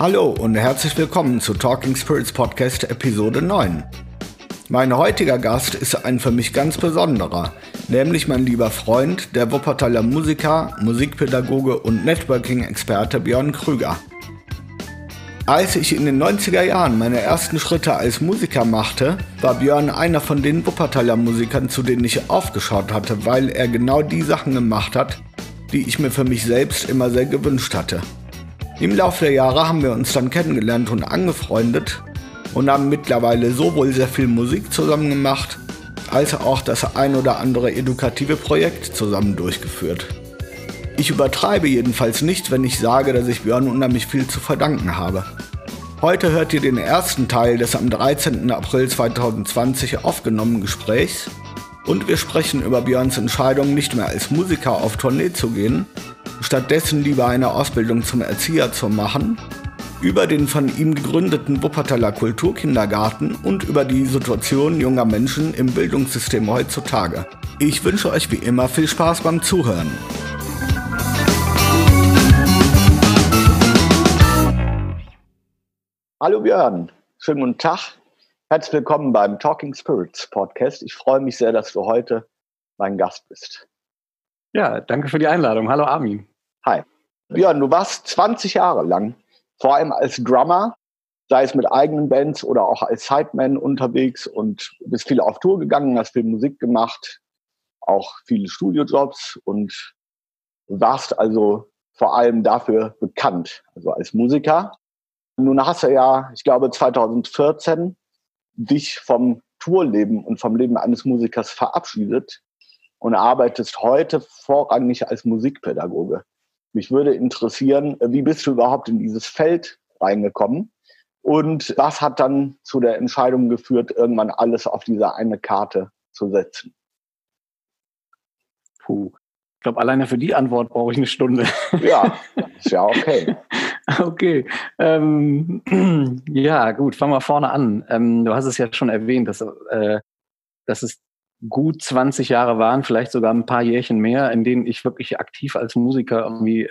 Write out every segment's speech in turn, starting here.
Hallo und herzlich willkommen zu Talking Spirits Podcast Episode 9. Mein heutiger Gast ist ein für mich ganz besonderer, nämlich mein lieber Freund, der Wuppertaler Musiker, Musikpädagoge und Networking-Experte Björn Krüger. Als ich in den 90er Jahren meine ersten Schritte als Musiker machte, war Björn einer von den Wuppertaler Musikern, zu denen ich aufgeschaut hatte, weil er genau die Sachen gemacht hat, die ich mir für mich selbst immer sehr gewünscht hatte. Im Laufe der Jahre haben wir uns dann kennengelernt und angefreundet und haben mittlerweile sowohl sehr viel Musik zusammen gemacht, als auch das ein oder andere edukative Projekt zusammen durchgeführt. Ich übertreibe jedenfalls nicht, wenn ich sage, dass ich Björn unheimlich viel zu verdanken habe. Heute hört ihr den ersten Teil des am 13. April 2020 aufgenommenen Gesprächs und wir sprechen über Björns Entscheidung, nicht mehr als Musiker auf Tournee zu gehen, stattdessen lieber eine Ausbildung zum Erzieher zu machen, über den von ihm gegründeten Wuppertaler Kulturkindergarten und über die Situation junger Menschen im Bildungssystem heutzutage. Ich wünsche euch wie immer viel Spaß beim Zuhören. Hallo Björn, schönen guten Tag. Herzlich willkommen beim Talking Spirits Podcast. Ich freue mich sehr, dass du heute mein Gast bist. Ja, danke für die Einladung. Hallo Armin. Hi. Björn, du warst 20 Jahre lang, vor allem als Drummer, sei es mit eigenen Bands oder auch als Sideman unterwegs und bist viel auf Tour gegangen, hast viel Musik gemacht, auch viele Studiojobs und warst also vor allem dafür bekannt, also als Musiker. Nun hast du ja, ich glaube 2014, dich vom Tourleben und vom Leben eines Musikers verabschiedet und arbeitest heute vorrangig als Musikpädagoge. Mich würde interessieren, wie bist du überhaupt in dieses Feld reingekommen und was hat dann zu der Entscheidung geführt, irgendwann alles auf diese eine Karte zu setzen? Ich glaube, alleine für die Antwort brauche ich eine Stunde. Ja, ist ja okay. Okay, ja gut, fangen wir vorne an. Du hast es ja schon erwähnt, dass es gut 20 Jahre waren, vielleicht sogar ein paar Jährchen mehr, in denen ich wirklich aktiv als Musiker irgendwie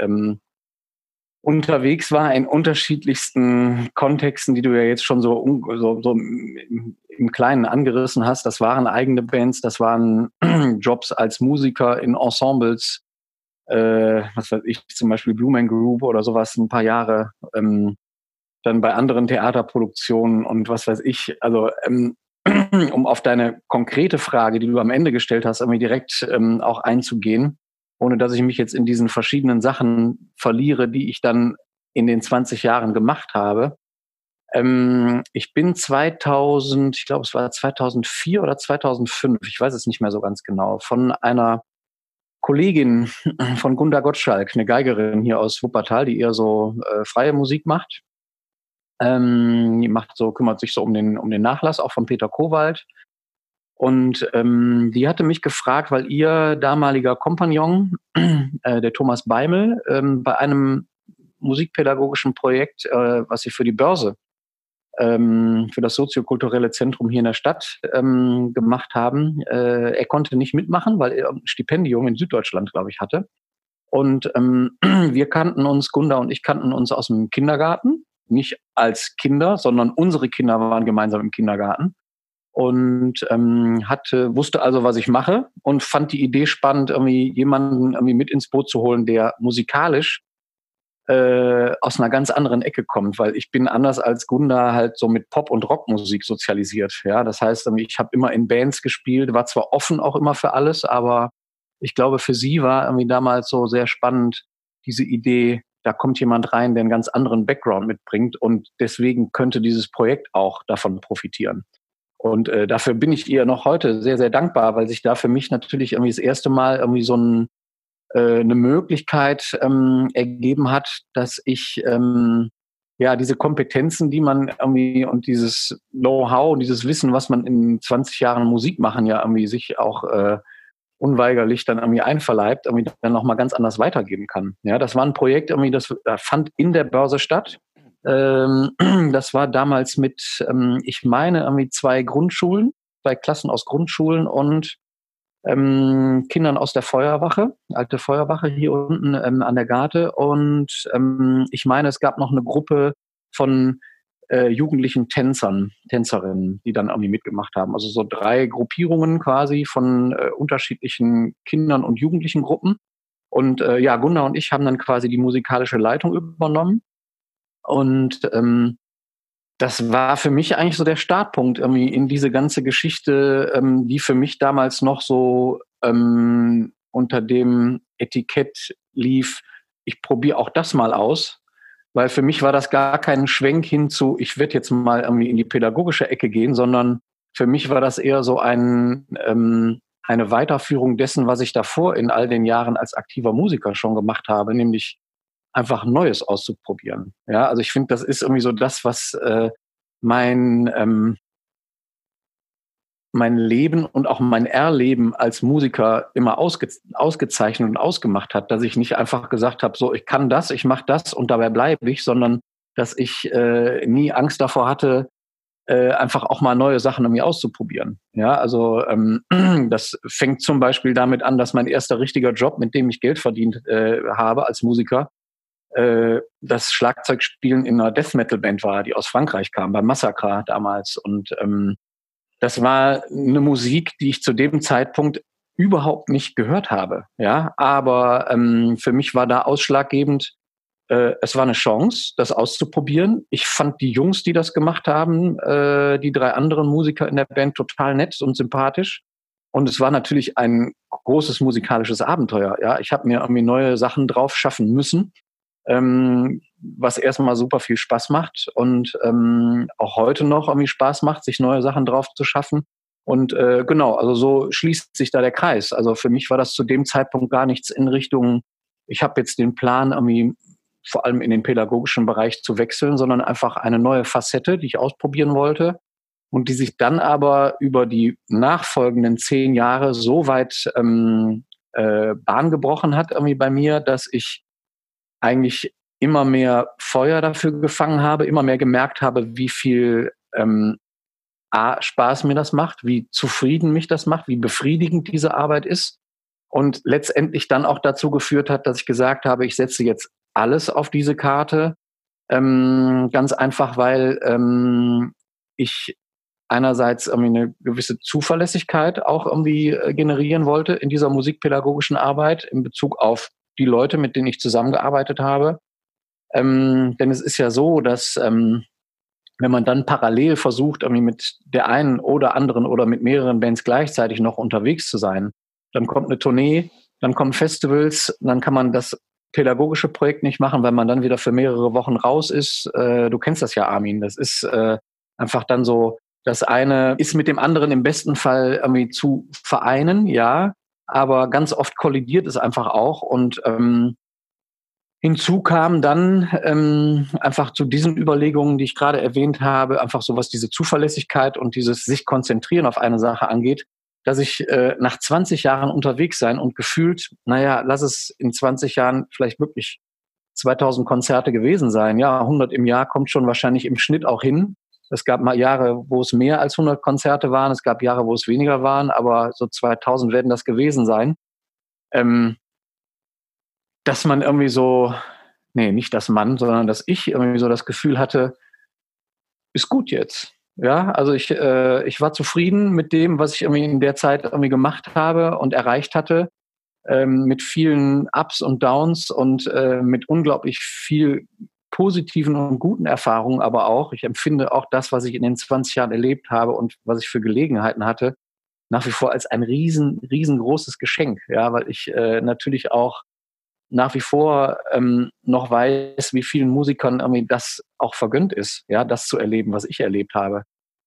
unterwegs war in unterschiedlichsten Kontexten, die du ja jetzt schon so im Kleinen angerissen hast. Das waren eigene Bands, das waren Jobs als Musiker in Ensembles, was weiß ich, zum Beispiel Blue Man Group oder sowas, ein paar Jahre, dann bei anderen Theaterproduktionen und was weiß ich, also um auf deine konkrete Frage, die du am Ende gestellt hast, irgendwie direkt auch einzugehen, ohne dass ich mich jetzt in diesen verschiedenen Sachen verliere, die ich dann in den 20 Jahren gemacht habe. Ich bin ich glaube es war 2004 oder 2005, ich weiß es nicht mehr so ganz genau, von einer Kollegin von Gunda Gottschalk, eine Geigerin hier aus Wuppertal, die eher so freie Musik macht. Die kümmert sich so um den Nachlass, auch von Peter Kowald. Und die hatte mich gefragt, weil ihr damaliger Kompagnon, der Thomas Beimel, bei einem musikpädagogischen Projekt, was sie für die Börse, für das soziokulturelle Zentrum hier in der Stadt gemacht haben. Er konnte nicht mitmachen, weil er ein Stipendium in Süddeutschland, glaube ich, hatte. Und Gunda und ich kannten uns aus dem Kindergarten. Nicht als Kinder, sondern unsere Kinder waren gemeinsam im Kindergarten und wusste also, was ich mache und fand die Idee spannend, irgendwie jemanden irgendwie mit ins Boot zu holen, der musikalisch aus einer ganz anderen Ecke kommt, weil ich bin anders als Gunda halt so mit Pop- und Rockmusik sozialisiert. Ja, das heißt, ich habe immer in Bands gespielt, war zwar offen auch immer für alles, aber ich glaube, für sie war irgendwie damals so sehr spannend diese Idee, da kommt jemand rein, der einen ganz anderen Background mitbringt und deswegen könnte dieses Projekt auch davon profitieren. Und dafür bin ich ihr noch heute sehr, sehr dankbar, weil sich da für mich natürlich irgendwie das erste Mal irgendwie so eine Möglichkeit ergeben hat, dass ich diese Kompetenzen, die man irgendwie und dieses Know-how, dieses Wissen, was man in 20 Jahren Musik machen ja irgendwie sich auch unweigerlich dann irgendwie einverleibt, irgendwie dann nochmal ganz anders weitergeben kann. Ja, das war ein Projekt, irgendwie, das fand in der Börse statt. Das war damals mit, ich meine, irgendwie zwei Klassen aus Grundschulen und Kindern aus der Feuerwache, alte Feuerwache hier unten an der Garte. Und ich meine, es gab noch eine Gruppe von jugendlichen Tänzerinnen, die dann irgendwie mitgemacht haben. Also so 3 Gruppierungen quasi von unterschiedlichen Kindern und Jugendlichen Gruppen. Und ja, Gunda und ich haben dann quasi die musikalische Leitung übernommen. Und das war für mich eigentlich so der Startpunkt irgendwie in diese ganze Geschichte, die für mich damals noch so unter dem Etikett lief, ich probiere auch das mal aus. Weil für mich war das gar kein Schwenk hin zu, ich werde jetzt mal irgendwie in die pädagogische Ecke gehen, sondern für mich war das eher so eine Weiterführung dessen, was ich davor in all den Jahren als aktiver Musiker schon gemacht habe, nämlich einfach Neues auszuprobieren. Ja, also ich finde, das ist irgendwie so das, was mein mein Leben und auch mein Erleben als Musiker immer ausgezeichnet und ausgemacht hat, dass ich nicht einfach gesagt habe, so ich kann das, ich mache das und dabei bleibe ich, sondern dass ich nie Angst davor hatte, einfach auch mal neue Sachen irgendwie auszuprobieren. Ja, also das fängt zum Beispiel damit an, dass mein erster richtiger Job, mit dem ich Geld verdient habe als Musiker, das Schlagzeugspielen in einer Death Metal Band war, die aus Frankreich kam, bei Massacre damals. Und das war eine Musik, die ich zu dem Zeitpunkt überhaupt nicht gehört habe. Ja, aber für mich war da ausschlaggebend, es war eine Chance, das auszuprobieren. Ich fand die Jungs, die das gemacht haben, die 3 anderen Musiker in der Band total nett und sympathisch. Und es war natürlich ein großes musikalisches Abenteuer. Ja, ich habe mir irgendwie neue Sachen drauf schaffen müssen, was erstmal super viel Spaß macht und auch heute noch irgendwie Spaß macht, sich neue Sachen drauf zu schaffen. Und genau, also so schließt sich da der Kreis. Also für mich war das zu dem Zeitpunkt gar nichts in Richtung, ich habe jetzt den Plan, irgendwie vor allem in den pädagogischen Bereich zu wechseln, sondern einfach eine neue Facette, die ich ausprobieren wollte und die sich dann aber über die nachfolgenden 10 Jahre so weit Bahn gebrochen hat irgendwie bei mir, dass ich eigentlich immer mehr Feuer dafür gefangen habe, immer mehr gemerkt habe, wie viel Spaß mir das macht, wie zufrieden mich das macht, wie befriedigend diese Arbeit ist und letztendlich dann auch dazu geführt hat, dass ich gesagt habe, ich setze jetzt alles auf diese Karte, ganz einfach, weil ich einerseits irgendwie eine gewisse Zuverlässigkeit auch irgendwie generieren wollte in dieser musikpädagogischen Arbeit in Bezug auf die Leute, mit denen ich zusammengearbeitet habe. Denn es ist ja so, dass wenn man dann parallel versucht, irgendwie mit der einen oder anderen oder mit mehreren Bands gleichzeitig noch unterwegs zu sein, dann kommt eine Tournee, dann kommen Festivals, dann kann man das pädagogische Projekt nicht machen, weil man dann wieder für mehrere Wochen raus ist. Du kennst das ja, Armin. Das ist einfach dann so, das eine ist mit dem anderen im besten Fall irgendwie zu vereinen, ja, aber ganz oft kollidiert es einfach auch und hinzu kam dann einfach zu diesen Überlegungen, die ich gerade erwähnt habe, einfach so was diese Zuverlässigkeit und dieses sich konzentrieren auf eine Sache angeht, dass ich nach 20 Jahren unterwegs sein und gefühlt, naja, lass es in 20 Jahren vielleicht wirklich 2000 Konzerte gewesen sein. Ja, 100 im Jahr kommt schon wahrscheinlich im Schnitt auch hin. Es gab mal Jahre, wo es mehr als 100 Konzerte waren. Es gab Jahre, wo es weniger waren, aber so 2000 werden das gewesen sein. Dass man irgendwie so, nee, nicht das Mann, sondern dass ich irgendwie so das Gefühl hatte, ist gut jetzt. Ja, also ich war zufrieden mit dem, was ich irgendwie in der Zeit irgendwie gemacht habe und erreicht hatte, mit vielen Ups und Downs und mit unglaublich viel positiven und guten Erfahrungen, aber auch, ich empfinde auch das, was ich in den 20 Jahren erlebt habe und was ich für Gelegenheiten hatte, nach wie vor als ein riesengroßes Geschenk, ja, weil ich natürlich auch nach wie vor noch weiß, wie vielen Musikern irgendwie das auch vergönnt ist, ja, das zu erleben, was ich erlebt habe.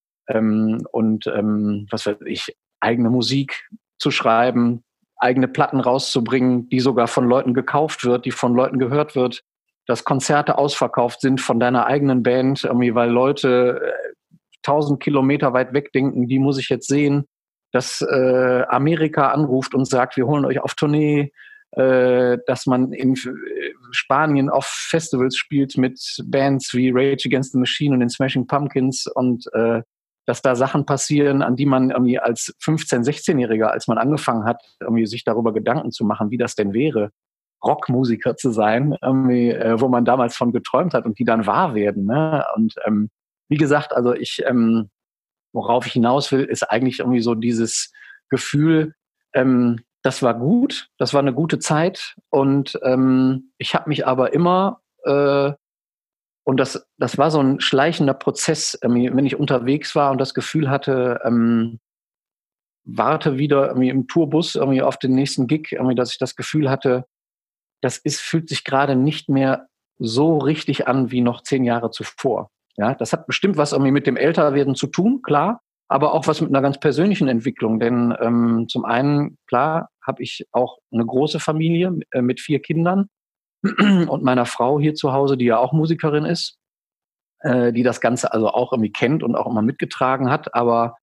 Was weiß ich, eigene Musik zu schreiben, eigene Platten rauszubringen, die sogar von Leuten gekauft wird, die von Leuten gehört wird, dass Konzerte ausverkauft sind von deiner eigenen Band, irgendwie, weil Leute 1000 Kilometer weit weg denken, die muss ich jetzt sehen, dass Amerika anruft und sagt, wir holen euch auf Tournee, dass man in Spanien auf Festivals spielt mit Bands wie Rage Against the Machine und den Smashing Pumpkins und dass da Sachen passieren, an die man irgendwie als 15-, 16-Jähriger, als man angefangen hat, irgendwie sich darüber Gedanken zu machen, wie das denn wäre, Rockmusiker zu sein, irgendwie, wo man damals von geträumt hat und die dann wahr werden. Ne? Und wie gesagt, also worauf ich hinaus will, ist eigentlich irgendwie so dieses Gefühl, das war gut, das war eine gute Zeit und ich habe mich aber immer und das war so ein schleichender Prozess, wenn ich unterwegs war und das Gefühl hatte, warte wieder irgendwie im Tourbus irgendwie auf den nächsten Gig, irgendwie, dass ich das Gefühl hatte, fühlt sich gerade nicht mehr so richtig an wie noch 10 Jahre zuvor. Ja, das hat bestimmt was irgendwie mit dem Älterwerden zu tun, klar, aber auch was mit einer ganz persönlichen Entwicklung. Denn zum einen, klar, habe ich auch eine große Familie mit 4 Kindern und meiner Frau hier zu Hause, die ja auch Musikerin ist, die das Ganze also auch irgendwie kennt und auch immer mitgetragen hat. Aber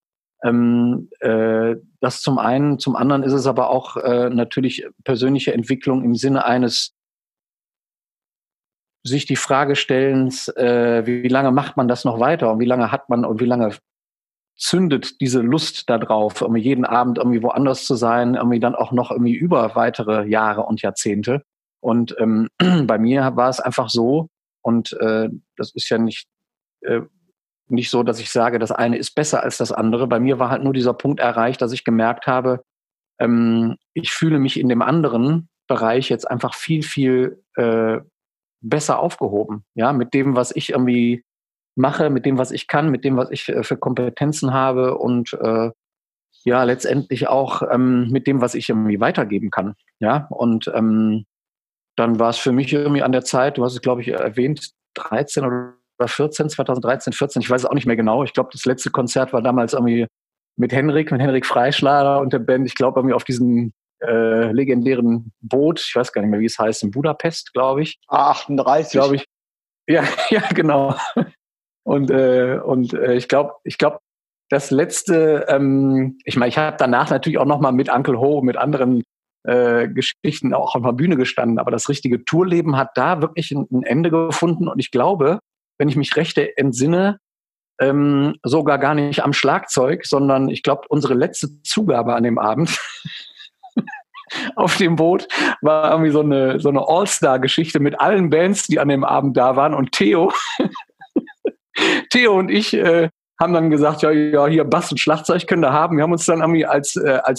das zum einen, zum anderen ist es aber auch natürlich persönliche Entwicklung im Sinne eines sich die Frage stellens, wie lange macht man das noch weiter und wie lange hat man und wie lange zündet diese Lust da drauf, irgendwie jeden Abend irgendwie woanders zu sein, irgendwie dann auch noch irgendwie über weitere Jahre und Jahrzehnte. Und bei mir war es einfach so, und das ist ja nicht so, dass ich sage, das eine ist besser als das andere. Bei mir war halt nur dieser Punkt erreicht, dass ich gemerkt habe, ich fühle mich in dem anderen Bereich jetzt einfach viel, viel besser aufgehoben. Ja, mit dem, was ich irgendwie mache, mit dem, was ich kann, mit dem, was ich für Kompetenzen habe und ja, letztendlich auch mit dem, was ich irgendwie weitergeben kann. Ja, und dann war es für mich irgendwie an der Zeit, du hast es, glaube ich, erwähnt, 13 oder 14, 2013, 14, ich weiß es auch nicht mehr genau. Ich glaube, das letzte Konzert war damals irgendwie mit Henrik Freischlager und der Band, ich glaube, irgendwie auf diesem legendären Boot, ich weiß gar nicht mehr, wie es heißt, in Budapest, glaube ich. A38. Glaube ich. Ja, ja, genau. Und ich glaube, das letzte, ich meine, ich habe danach natürlich auch nochmal mit Uncle Ho, mit anderen Geschichten auch auf der Bühne gestanden, aber das richtige Tourleben hat da wirklich ein Ende gefunden und ich glaube, wenn ich mich recht entsinne, sogar gar nicht am Schlagzeug, sondern ich glaube, unsere letzte Zugabe an dem Abend auf dem Boot war irgendwie so eine All-Star-Geschichte mit allen Bands, die an dem Abend da waren und Theo und ich haben dann gesagt, ja, hier Bass und Schlagzeug können wir haben. Wir haben uns dann irgendwie als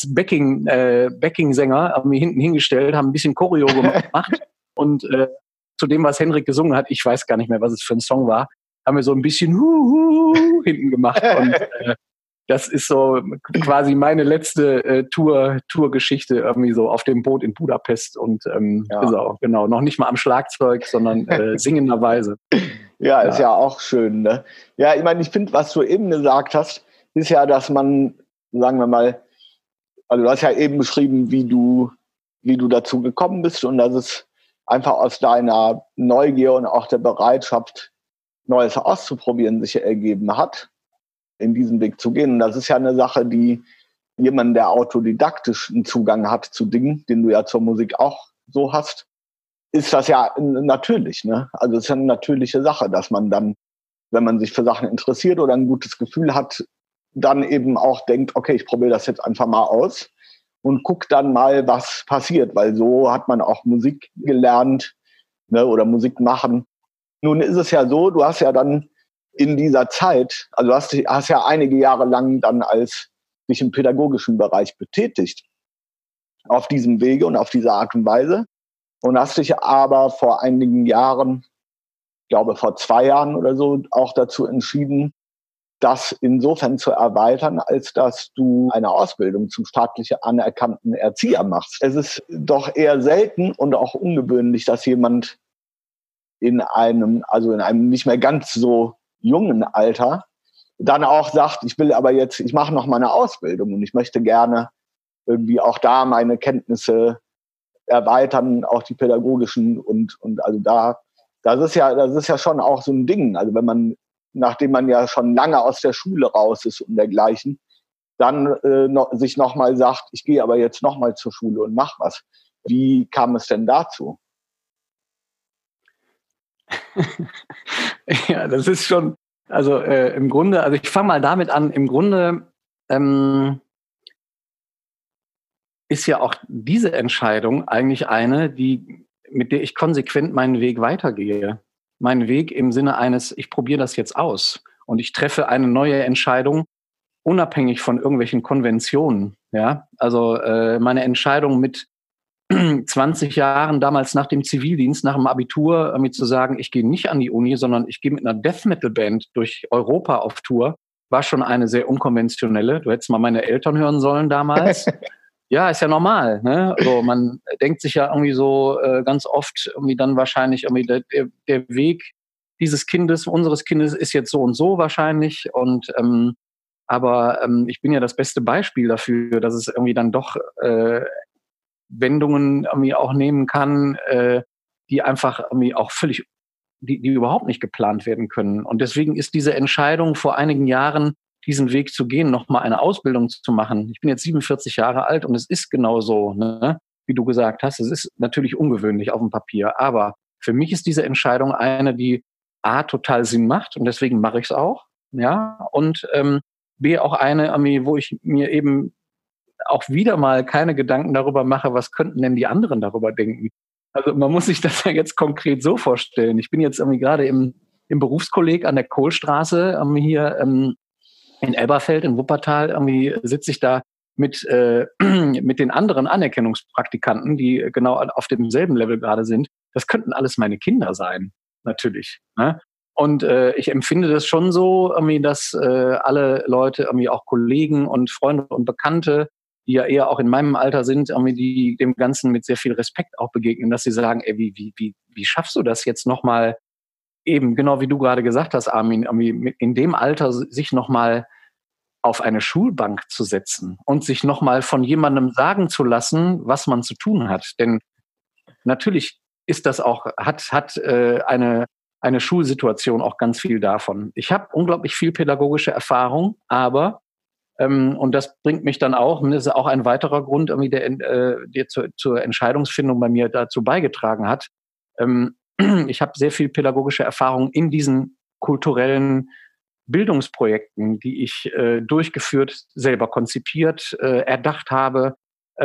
Backing-Sänger irgendwie hinten hingestellt, haben ein bisschen Choreo gemacht und zu dem, was Henrik gesungen hat, ich weiß gar nicht mehr, was es für ein Song war, haben wir so ein bisschen hinten gemacht und das ist so quasi meine letzte Tourgeschichte irgendwie so auf dem Boot in Budapest und genau, noch nicht mal am Schlagzeug, sondern singenderweise. Ja, ist ja auch schön, ne? Ja, ich meine, ich finde, was du eben gesagt hast, ist ja, dass man, sagen wir mal, also du hast ja eben beschrieben, wie du dazu gekommen bist und dass es einfach aus deiner Neugier und auch der Bereitschaft, Neues auszuprobieren, sich ergeben hat, in diesen Weg zu gehen. Und das ist ja eine Sache, die jemand, der autodidaktisch einen Zugang hat zu Dingen, den du ja zur Musik auch so hast, ist das ja natürlich, ne? Also es ist ja eine natürliche Sache, dass man dann, wenn man sich für Sachen interessiert oder ein gutes Gefühl hat, dann eben auch denkt, okay, ich probiere das jetzt einfach mal aus und guck dann mal, was passiert, weil so hat man auch Musik gelernt, ne, oder Musik machen. Nun ist es ja so, du hast ja dann in dieser Zeit, also du hast ja einige Jahre lang dann als dich im pädagogischen Bereich betätigt, auf diesem Wege und auf diese Art und Weise. Und hast dich aber vor einigen Jahren, ich glaube vor 2 Jahren oder so, auch dazu entschieden, das insofern zu erweitern, als dass du eine Ausbildung zum staatlich anerkannten Erzieher machst. Es ist doch eher selten und auch ungewöhnlich, dass jemand in einem nicht mehr ganz so jungen Alter dann auch sagt, ich mache noch mal eine Ausbildung und ich möchte gerne irgendwie auch da meine Kenntnisse erweitern, auch die pädagogischen und also das ist ja schon auch so ein Ding. Also wenn man, nachdem man ja schon lange aus der Schule raus ist und dergleichen, dann sich nochmal sagt, ich gehe aber jetzt nochmal zur Schule und mach was. Wie kam es denn dazu? Ja, das ist schon, also im Grunde, also ich fange mal damit an, im Grunde ist ja auch diese Entscheidung eigentlich eine, die mit der ich konsequent meinen Weg weitergehe. Meinen Weg im Sinne eines, ich probiere das jetzt aus und ich treffe eine neue Entscheidung, unabhängig von irgendwelchen Konventionen. Ja, also meine Entscheidung mit 20 Jahren damals nach dem Zivildienst, nach dem Abitur, mir zu sagen, ich gehe nicht an die Uni, sondern ich gehe mit einer Death Metal Band durch Europa auf Tour, war schon eine sehr unkonventionelle. Du hättest mal meine Eltern hören sollen damals. Ja, ist ja normal. Ne? Also man denkt sich ja irgendwie so ganz oft irgendwie dann wahrscheinlich irgendwie der Weg dieses Kindes, unseres Kindes ist jetzt so und so wahrscheinlich. Und aber ich bin ja das beste Beispiel dafür, dass es irgendwie dann doch Wendungen irgendwie auch nehmen kann, die einfach irgendwie auch völlig, die überhaupt nicht geplant werden können. Und deswegen ist diese Entscheidung vor einigen Jahren, diesen Weg zu gehen, nochmal eine Ausbildung zu machen. Ich bin jetzt 47 Jahre alt und es ist genau so, ne? Wie du gesagt hast. Es ist natürlich ungewöhnlich auf dem Papier, aber für mich ist diese Entscheidung eine, die A, total Sinn macht und deswegen mache ich es auch, ja, und B, auch eine, wo ich mir eben auch wieder mal keine Gedanken darüber mache, was könnten denn die anderen darüber denken. Also man muss sich das ja jetzt konkret so vorstellen. Ich bin jetzt irgendwie gerade im Berufskolleg an der Kohlstraße hier in Elberfeld, in Wuppertal. Irgendwie sitze ich da mit mit den anderen Anerkennungspraktikanten, die genau auf demselben Level gerade sind. Das könnten alles meine Kinder sein, natürlich. Ne? Und ich empfinde das schon so, irgendwie, dass alle Leute, irgendwie auch Kollegen und Freunde und Bekannte, die ja eher auch in meinem Alter sind, irgendwie, die dem Ganzen mit sehr viel Respekt auch begegnen, dass sie sagen, ey, wie schaffst du das jetzt nochmal, eben genau wie du gerade gesagt hast, Armin, irgendwie in dem Alter sich nochmal auf eine Schulbank zu setzen und sich nochmal von jemandem sagen zu lassen, was man zu tun hat. Denn natürlich ist das auch, hat eine Schulsituation auch ganz viel davon. Ich habe unglaublich viel pädagogische Erfahrung, aber und das bringt mich dann auch, und das ist auch ein weiterer Grund, irgendwie der zur Entscheidungsfindung bei mir dazu beigetragen hat. Ich habe sehr viel pädagogische Erfahrung in diesen kulturellen Bildungsprojekten, die ich durchgeführt, selber konzipiert, erdacht habe.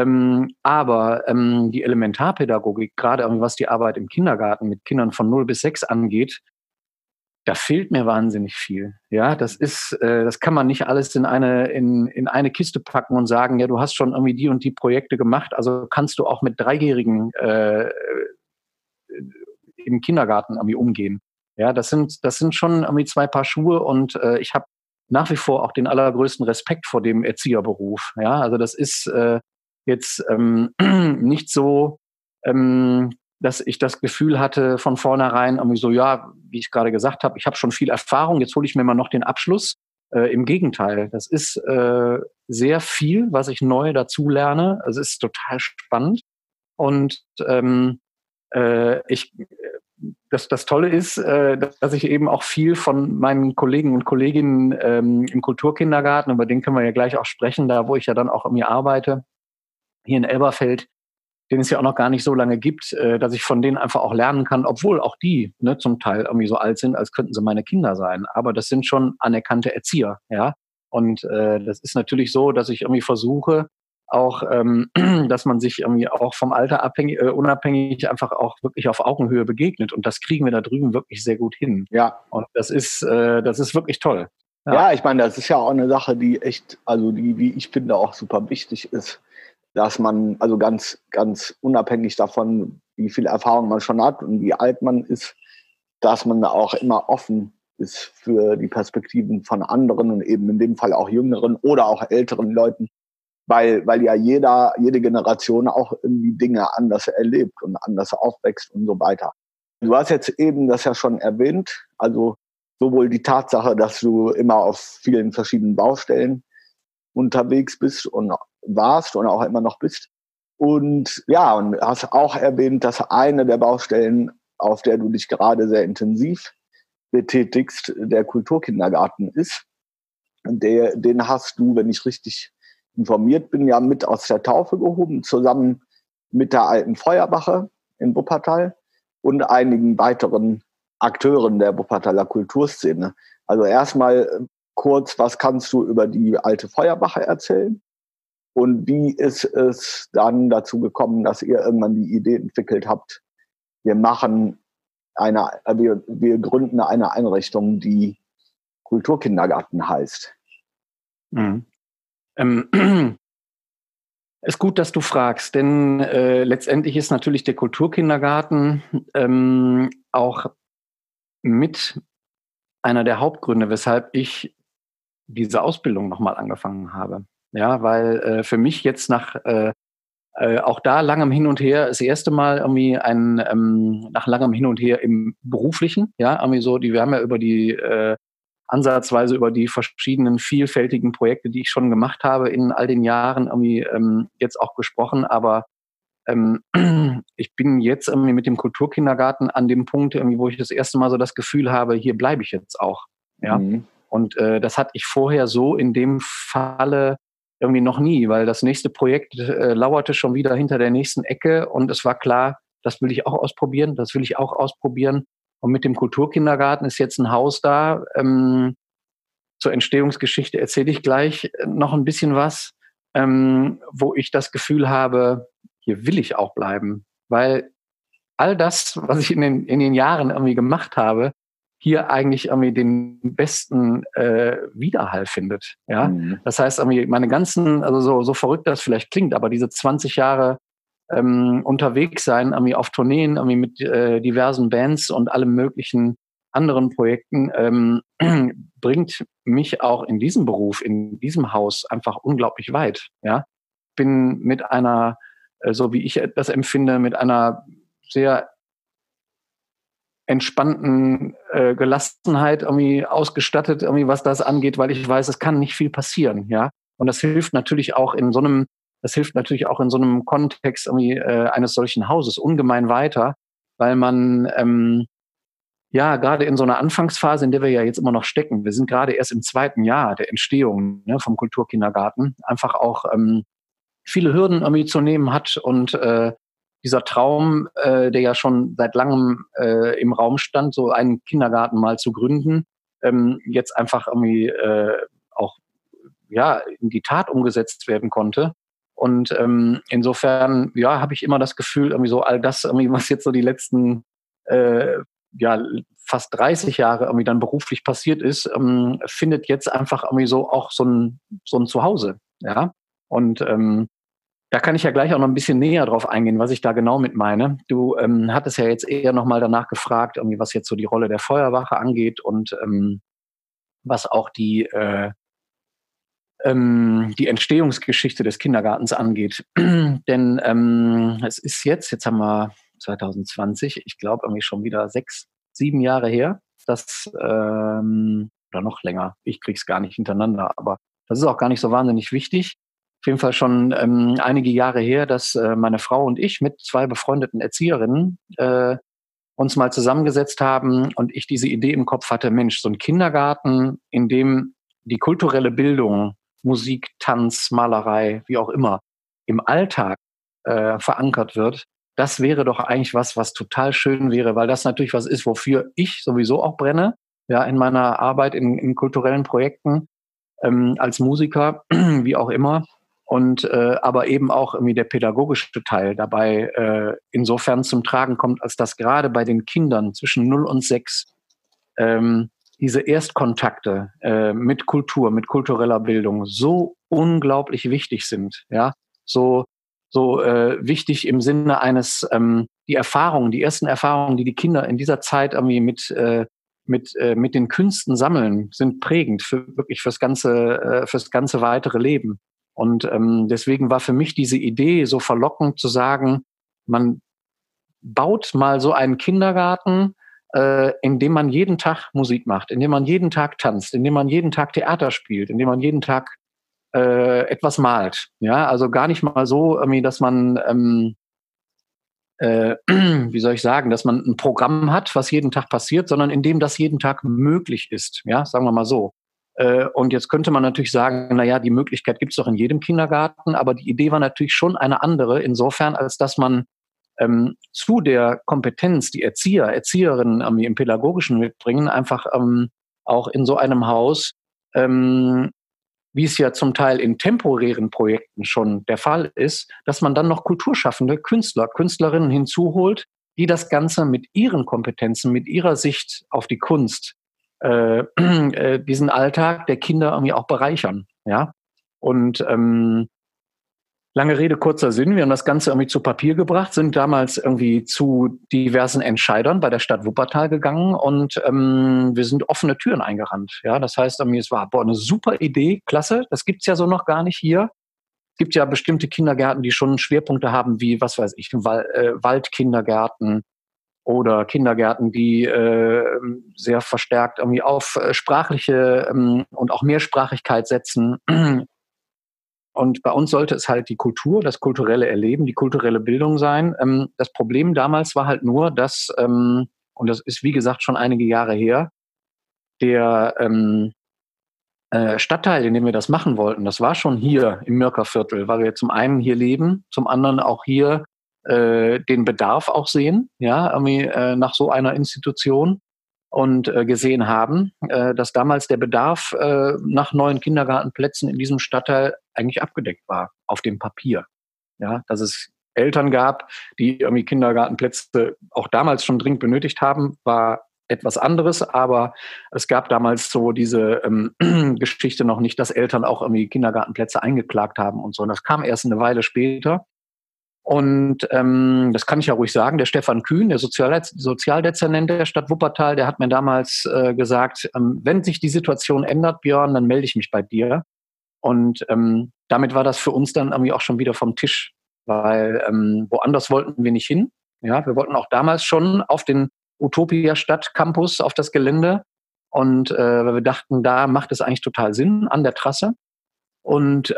Aber die Elementarpädagogik, gerade was die Arbeit im Kindergarten mit Kindern von 0 bis 6 angeht, da fehlt mir wahnsinnig viel. Ja, das kann man nicht alles in eine Kiste packen und sagen, ja, du hast schon irgendwie die und die Projekte gemacht, also kannst du auch mit Dreijährigen im Kindergarten irgendwie umgehen. Ja, das sind schon irgendwie zwei Paar Schuhe und ich habe nach wie vor auch den allergrößten Respekt vor dem Erzieherberuf. Ja, also das ist jetzt nicht so, dass ich das Gefühl hatte von vornherein irgendwie so, ja, wie ich gerade gesagt habe, ich habe schon viel Erfahrung, jetzt hole ich mir mal noch den Abschluss. Im Gegenteil, das ist sehr viel, was ich neu dazu lerne. Es ist total spannend und das Tolle ist, dass ich eben auch viel von meinen Kollegen und Kolleginnen im Kulturkindergarten, über den können wir ja gleich auch sprechen, da wo ich ja dann auch irgendwie arbeite, hier in Elberfeld, den es ja auch noch gar nicht so lange gibt, dass ich von denen einfach auch lernen kann, obwohl auch die zum Teil irgendwie so alt sind, als könnten sie meine Kinder sein. Aber das sind schon anerkannte Erzieher, ja. Und das ist natürlich so, dass ich irgendwie versuche, auch, dass man sich irgendwie auch vom Alter unabhängig einfach auch wirklich auf Augenhöhe begegnet. Und das kriegen wir da drüben wirklich sehr gut hin. Ja. Und das ist wirklich toll. Ja, ich meine, das ist ja auch eine Sache, die echt, also die, wie ich finde, auch super wichtig ist, dass man, also ganz, ganz unabhängig davon, wie viel Erfahrung man schon hat und wie alt man ist, dass man da auch immer offen ist für die Perspektiven von anderen und eben in dem Fall auch jüngeren oder auch älteren Leuten, weil ja jede Generation auch irgendwie Dinge anders erlebt und anders aufwächst und so weiter. Du hast jetzt eben das ja schon erwähnt, also sowohl die Tatsache, dass du immer auf vielen verschiedenen Baustellen unterwegs bist und warst und auch immer noch bist. Und ja, und hast auch erwähnt, dass eine der Baustellen, auf der du dich gerade sehr intensiv betätigst, der Kulturkindergarten ist. Den hast du, wenn ich richtig informiert bin, ja mit aus der Taufe gehoben, zusammen mit der alten Feuerwache in Wuppertal und einigen weiteren Akteuren der Wuppertaler Kulturszene. Also erstmal kurz, was kannst du über die alte Feuerwache erzählen? Und wie ist es dann dazu gekommen, dass ihr irgendwann die Idee entwickelt habt, wir gründen eine Einrichtung, die Kulturkindergarten heißt. Mhm. Ist gut, dass du fragst, denn letztendlich ist natürlich der Kulturkindergarten auch mit einer der Hauptgründe, weshalb ich diese Ausbildung nochmal angefangen habe. Ja, weil für mich jetzt nach auch da langem Hin und Her, das erste Mal irgendwie nach langem Hin und Her im Beruflichen, ja, irgendwie so, wir haben ja über die ansatzweise über die verschiedenen vielfältigen Projekte, die ich schon gemacht habe in all den Jahren irgendwie jetzt auch gesprochen, aber ich bin jetzt irgendwie mit dem Kulturkindergarten an dem Punkt, irgendwie, wo ich das erste Mal so das Gefühl habe, hier bleibe ich jetzt auch. Ja. Mhm. Und das hatte ich vorher so in dem Falle irgendwie noch nie, weil das nächste Projekt lauerte schon wieder hinter der nächsten Ecke und es war klar, das will ich auch ausprobieren, das will ich auch ausprobieren. Und mit dem Kulturkindergarten ist jetzt ein Haus da. Zur Entstehungsgeschichte erzähle ich gleich noch ein bisschen was, wo ich das Gefühl habe, hier will ich auch bleiben, weil all das, was ich in den Jahren irgendwie gemacht habe, hier eigentlich irgendwie den besten Widerhall findet. Ja, das heißt irgendwie meine ganzen, also so verrückt das vielleicht klingt, aber diese 20 Jahre unterwegs sein, irgendwie auf Tourneen, irgendwie mit diversen Bands und allem möglichen anderen Projekten bringt mich auch in diesem Beruf, in diesem Haus einfach unglaublich weit. Ja, bin mit einer, so wie ich das empfinde, mit einer sehr entspannten Gelassenheit irgendwie ausgestattet, irgendwie was das angeht, weil ich weiß, es kann nicht viel passieren, ja. Und das hilft natürlich auch in so einem Kontext irgendwie eines solchen Hauses ungemein weiter, weil man ja gerade in so einer Anfangsphase, in der wir ja jetzt immer noch stecken, wir sind gerade erst im 2. Jahr der Entstehung, ne, vom Kulturkindergarten, einfach auch viele Hürden irgendwie zu nehmen hat und dieser Traum, der ja schon seit langem im Raum stand, so einen Kindergarten mal zu gründen, jetzt einfach irgendwie auch ja in die Tat umgesetzt werden konnte. Und insofern, ja, habe ich immer das Gefühl, irgendwie so all das, irgendwie, was jetzt so die letzten ja fast 30 Jahre irgendwie dann beruflich passiert ist, findet jetzt einfach irgendwie so auch so ein Zuhause, ja. Und da kann ich ja gleich auch noch ein bisschen näher drauf eingehen, was ich da genau mit meine. Du hattest ja jetzt eher noch mal danach gefragt, irgendwie, was jetzt so die Rolle der Feuerwache angeht und was auch die Entstehungsgeschichte des Kindergartens angeht. Denn es ist jetzt haben wir 2020, ich glaube irgendwie schon wieder 6, 7 Jahre her, oder noch länger, ich krieg's gar nicht hintereinander, aber das ist auch gar nicht so wahnsinnig wichtig. Auf jeden Fall schon einige Jahre her, dass meine Frau und ich mit 2 befreundeten Erzieherinnen uns mal zusammengesetzt haben und ich diese Idee im Kopf hatte, Mensch, so ein Kindergarten, in dem die kulturelle Bildung, Musik, Tanz, Malerei, wie auch immer, im Alltag verankert wird, das wäre doch eigentlich was total schön wäre, weil das natürlich was ist, wofür ich sowieso auch brenne, ja, in meiner Arbeit in kulturellen Projekten als Musiker, wie auch immer. Und aber eben auch irgendwie der pädagogische Teil dabei insofern zum Tragen kommt, als dass gerade bei den Kindern zwischen 0 und 6 diese Erstkontakte mit Kultur, mit kultureller Bildung so unglaublich wichtig sind, ja, so wichtig im Sinne eines die ersten Erfahrungen, die die Kinder in dieser Zeit irgendwie mit den Künsten sammeln, sind prägend wirklich fürs ganze weitere Leben. Und deswegen war für mich diese Idee so verlockend zu sagen, man baut mal so einen Kindergarten, in dem man jeden Tag Musik macht, in dem man jeden Tag tanzt, in dem man jeden Tag Theater spielt, in dem man jeden Tag etwas malt. Ja, also gar nicht mal so, irgendwie, dass man wie soll ich sagen, dass man ein Programm hat, was jeden Tag passiert, sondern in dem das jeden Tag möglich ist. Ja, sagen wir mal so. Und jetzt könnte man natürlich sagen, na ja, die Möglichkeit gibt es doch in jedem Kindergarten, aber die Idee war natürlich schon eine andere, insofern, als dass man zu der Kompetenz, die Erzieherinnen im Pädagogischen mitbringen, einfach auch in so einem Haus, wie es ja zum Teil in temporären Projekten schon der Fall ist, dass man dann noch kulturschaffende Künstler, Künstlerinnen hinzuholt, die das Ganze mit ihren Kompetenzen, mit ihrer Sicht auf die Kunst, diesen Alltag der Kinder irgendwie auch bereichern. Ja? Und lange Rede, kurzer Sinn. Wir haben das Ganze irgendwie zu Papier gebracht, sind damals irgendwie zu diversen Entscheidern bei der Stadt Wuppertal gegangen und wir sind offene Türen eingerannt. Ja, das heißt, es war eine super Idee, klasse. Das gibt's ja so noch gar nicht hier. Es gibt ja bestimmte Kindergärten, die schon Schwerpunkte haben, wie, was weiß ich, Waldkindergärten oder Kindergärten, die sehr verstärkt irgendwie auf sprachliche und auch Mehrsprachigkeit setzen. Und bei uns sollte es halt die Kultur, das kulturelle Erleben, die kulturelle Bildung sein. Das Problem damals war halt nur, dass, und das ist wie gesagt schon einige Jahre her, der Stadtteil, in dem wir das machen wollten, das war schon hier im Mörkerviertel, weil wir zum einen hier leben, zum anderen auch hier den Bedarf auch sehen, ja, irgendwie nach so einer Institution und gesehen haben, dass damals der Bedarf nach neuen Kindergartenplätzen in diesem Stadtteil eigentlich abgedeckt war, auf dem Papier. Ja, dass es Eltern gab, die irgendwie Kindergartenplätze auch damals schon dringend benötigt haben, war etwas anderes, aber es gab damals so diese Geschichte noch nicht, dass Eltern auch irgendwie Kindergartenplätze eingeklagt haben und so. Und das kam erst eine Weile später. Und das kann ich ja ruhig sagen, der Stefan Kühn, der Sozialdezernent der Stadt Wuppertal, der hat mir damals gesagt, wenn sich die Situation ändert, Björn, dann melde ich mich bei dir. Und damit war das für uns dann irgendwie auch schon wieder vom Tisch, weil woanders wollten wir nicht hin. Ja, wir wollten auch damals schon auf den Utopia Stadt Campus, auf das Gelände. Und weil wir dachten, da macht es eigentlich total Sinn an der Trasse. Und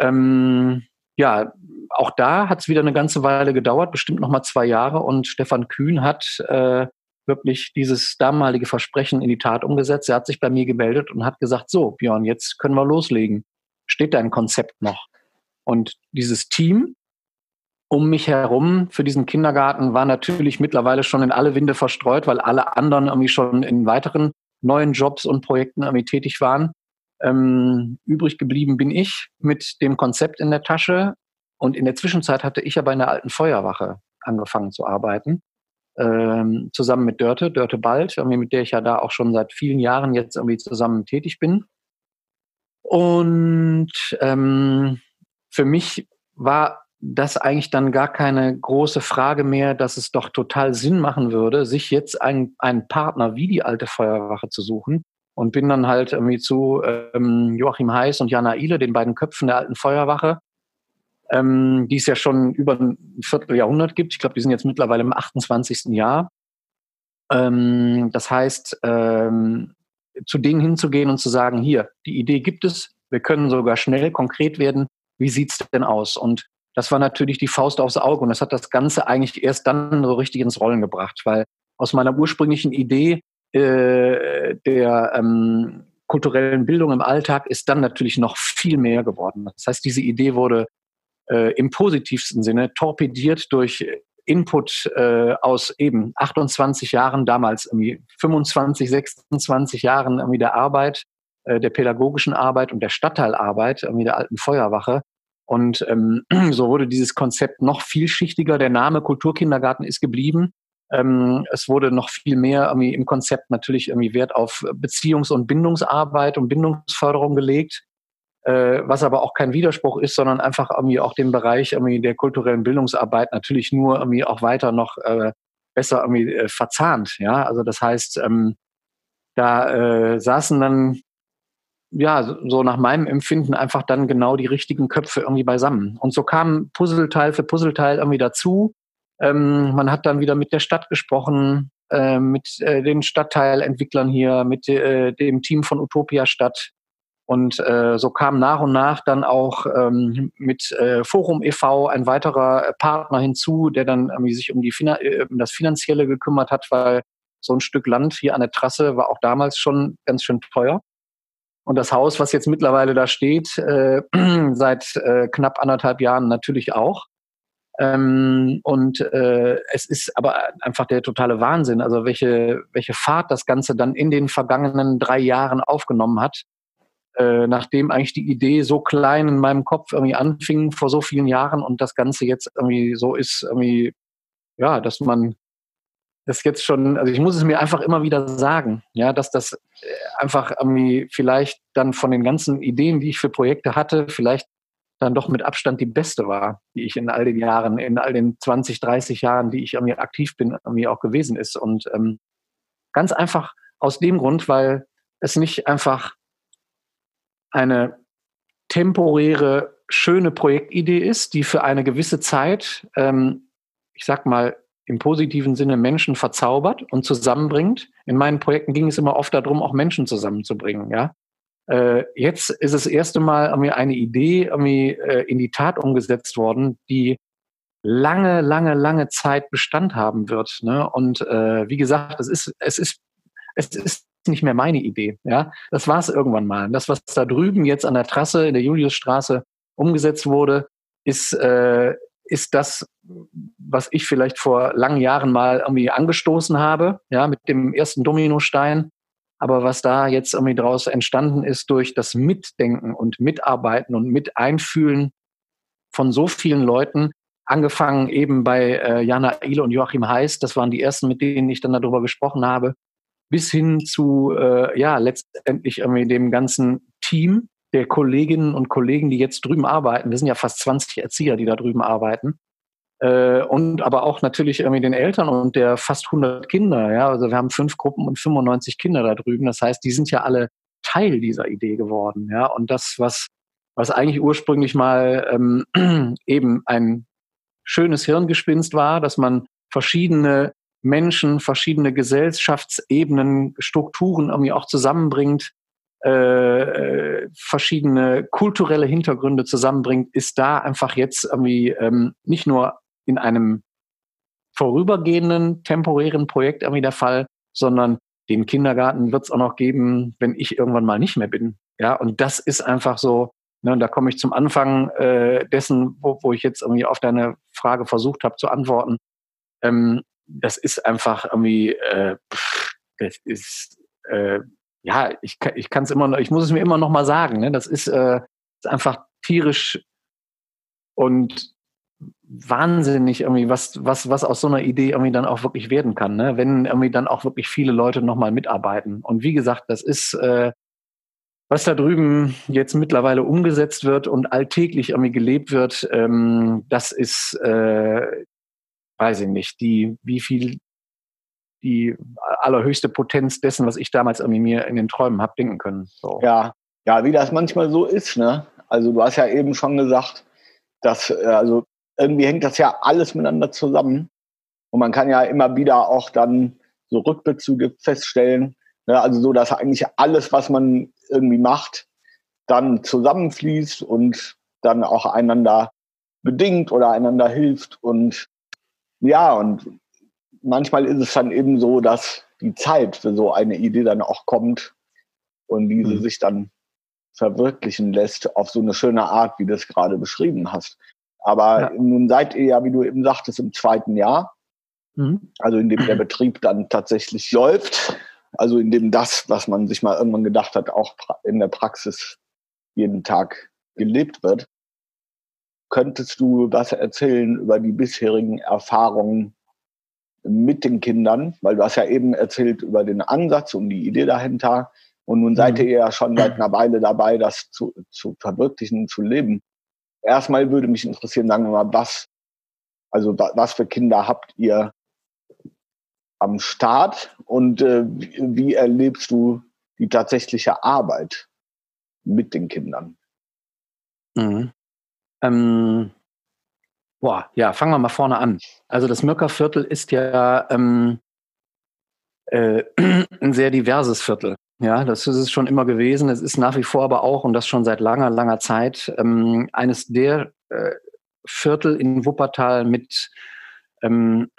ja, auch da hat es wieder eine ganze Weile gedauert, bestimmt noch mal 2 Jahre. Und Stefan Kühn hat wirklich dieses damalige Versprechen in die Tat umgesetzt. Er hat sich bei mir gemeldet und hat gesagt, so Björn, jetzt können wir loslegen. Steht dein Konzept noch? Und dieses Team um mich herum für diesen Kindergarten war natürlich mittlerweile schon in alle Winde verstreut, weil alle anderen irgendwie schon in weiteren neuen Jobs und Projekten irgendwie tätig waren. Übrig geblieben bin ich mit dem Konzept in der Tasche. Und in der Zwischenzeit hatte ich aber in der alten Feuerwache angefangen zu arbeiten. Zusammen mit Dörte Bald, mit der ich ja da auch schon seit vielen Jahren jetzt irgendwie zusammen tätig bin. Und für mich war das eigentlich dann gar keine große Frage mehr, dass es doch total Sinn machen würde, sich jetzt einen Partner wie die alte Feuerwache zu suchen. Und bin dann halt irgendwie zu Joachim Heiß und Jana Ihle, den beiden Köpfen der alten Feuerwache, die es ja schon über ein Vierteljahrhundert gibt. Ich glaube, die sind jetzt mittlerweile im 28. Jahr. Das heißt, zu denen hinzugehen und zu sagen, hier, die Idee gibt es, wir können sogar schnell konkret werden, wie sieht's denn aus? Und das war natürlich die Faust aufs Auge und das hat das Ganze eigentlich erst dann so richtig ins Rollen gebracht, weil aus meiner ursprünglichen Idee der kulturellen Bildung im Alltag ist dann natürlich noch viel mehr geworden. Das heißt, diese Idee wurde im positivsten Sinne torpediert durch Input aus eben 28 Jahren, damals irgendwie 25, 26 Jahren irgendwie der Arbeit, der pädagogischen Arbeit und der Stadtteilarbeit irgendwie der alten Feuerwache. Und so wurde dieses Konzept noch vielschichtiger. Der Name Kulturkindergarten ist geblieben. Es wurde noch viel mehr irgendwie im Konzept natürlich irgendwie Wert auf Beziehungs- und Bindungsarbeit und Bindungsförderung gelegt, was aber auch kein Widerspruch ist, sondern einfach irgendwie auch den Bereich irgendwie der kulturellen Bildungsarbeit natürlich nur irgendwie auch weiter noch besser irgendwie verzahnt. Ja, also das heißt, da saßen dann ja, so nach meinem Empfinden einfach dann genau die richtigen Köpfe irgendwie beisammen. Und so kam Puzzleteil für Puzzleteil irgendwie dazu. Man hat dann wieder mit der Stadt gesprochen, mit den Stadtteilentwicklern hier, mit dem Team von Utopia Stadt. Und so kam nach und nach dann auch mit Forum e.V. ein weiterer Partner hinzu, der dann irgendwie sich um das Finanzielle gekümmert hat, weil so ein Stück Land hier an der Trasse war auch damals schon ganz schön teuer. Und das Haus, was jetzt mittlerweile da steht, seit knapp 1,5 Jahren natürlich auch. Es ist aber einfach der totale Wahnsinn, also welche Fahrt das Ganze dann in den vergangenen 3 Jahren aufgenommen hat, nachdem eigentlich die Idee so klein in meinem Kopf irgendwie anfing vor so vielen Jahren und das Ganze jetzt irgendwie so ist, irgendwie, ja, dass man das jetzt schon, also ich muss es mir einfach immer wieder sagen, ja, dass das einfach irgendwie vielleicht dann von den ganzen Ideen, die ich für Projekte hatte, vielleicht dann doch mit Abstand die beste war, die ich in all den Jahren, in all den 20, 30 Jahren, die ich irgendwie aktiv bin, irgendwie auch gewesen ist. Und ganz einfach aus dem Grund, weil es nicht einfach eine temporäre, schöne Projektidee ist, die für eine gewisse Zeit, ich sag mal, im positiven Sinne Menschen verzaubert und zusammenbringt. In meinen Projekten ging es immer oft darum, auch Menschen zusammenzubringen, ja. Jetzt ist das erste Mal irgendwie eine Idee irgendwie in die Tat umgesetzt worden, die lange, lange, lange Zeit Bestand haben wird. Ne? Und wie gesagt, es ist nicht mehr meine Idee. Ja, das war es irgendwann mal. Das, was da drüben jetzt an der Trasse in der Juliusstraße umgesetzt wurde, ist das, was ich vielleicht vor langen Jahren mal irgendwie angestoßen habe, ja, mit dem ersten Dominostein. Aber was da jetzt irgendwie daraus entstanden ist durch das Mitdenken und Mitarbeiten und Miteinfühlen von so vielen Leuten, angefangen eben bei Jana Ihle und Joachim Heiß, das waren die ersten, mit denen ich dann darüber gesprochen habe, bis hin zu letztendlich irgendwie dem ganzen Team der Kolleginnen und Kollegen, die jetzt drüben arbeiten. Wir sind ja fast 20 Erzieher, die da drüben arbeiten. Und aber auch natürlich irgendwie den Eltern und der fast 100 Kinder. Ja, also wir haben 5 Gruppen und 95 Kinder da drüben. Das heißt, die sind ja alle Teil dieser Idee geworden. Ja, und das, was eigentlich ursprünglich mal eben ein schönes Hirngespinst war, dass man verschiedene Menschen, verschiedene Gesellschaftsebenen, Strukturen irgendwie auch zusammenbringt, verschiedene kulturelle Hintergründe zusammenbringt, ist da einfach jetzt irgendwie nicht nur in einem vorübergehenden, temporären Projekt irgendwie der Fall, sondern den Kindergarten wird es auch noch geben, wenn ich irgendwann mal nicht mehr bin. Ja, und das ist einfach so, ne, und da komme ich zum Anfang dessen, wo ich jetzt irgendwie auf deine Frage versucht habe zu antworten. Das ist einfach irgendwie, das ist, ja, ich kann es immer noch, ich muss es mir immer noch mal sagen, ne? Das ist einfach tierisch und wahnsinnig irgendwie, was aus so einer Idee irgendwie dann auch wirklich werden kann, ne? Wenn irgendwie dann auch wirklich viele Leute nochmal mitarbeiten. Und wie gesagt, das ist, was da drüben jetzt mittlerweile umgesetzt wird und alltäglich irgendwie gelebt wird, das ist, weiß ich nicht, die allerhöchste Potenz dessen, was ich damals irgendwie mir in den Träumen habe denken können. So. Ja, wie das manchmal so ist, ne? Also du hast ja eben schon gesagt, dass also irgendwie hängt das ja alles miteinander zusammen und man kann ja immer wieder auch dann so Rückbezüge feststellen, ne? Also so, dass eigentlich alles, was man irgendwie macht, dann zusammenfließt und dann auch einander bedingt oder einander hilft und ja, und manchmal ist es dann eben so, dass die Zeit für so eine Idee dann auch kommt und diese sich dann verwirklichen lässt auf so eine schöne Art, wie du es gerade beschrieben hast. Aber nun seid ihr ja, wie du eben sagtest, im 2. Jahr, also in dem der Betrieb dann tatsächlich läuft, also in dem das, was man sich mal irgendwann gedacht hat, auch in der Praxis jeden Tag gelebt wird. Könntest du was erzählen über die bisherigen Erfahrungen mit den Kindern? Weil du hast ja eben erzählt über den Ansatz und die Idee dahinter. Und nun seid ihr ja schon seit einer Weile dabei, das zu verwirklichen, zu leben. Erstmal würde mich interessieren, sagen wir mal, was für Kinder habt ihr am Start und wie erlebst du die tatsächliche Arbeit mit den Kindern? Fangen wir mal vorne an. Also das Mückerviertel ist ja ein sehr diverses Viertel. Ja, das ist es schon immer gewesen. Es ist nach wie vor aber auch, und das schon seit langer, langer Zeit, eines der Viertel in Wuppertal mit dem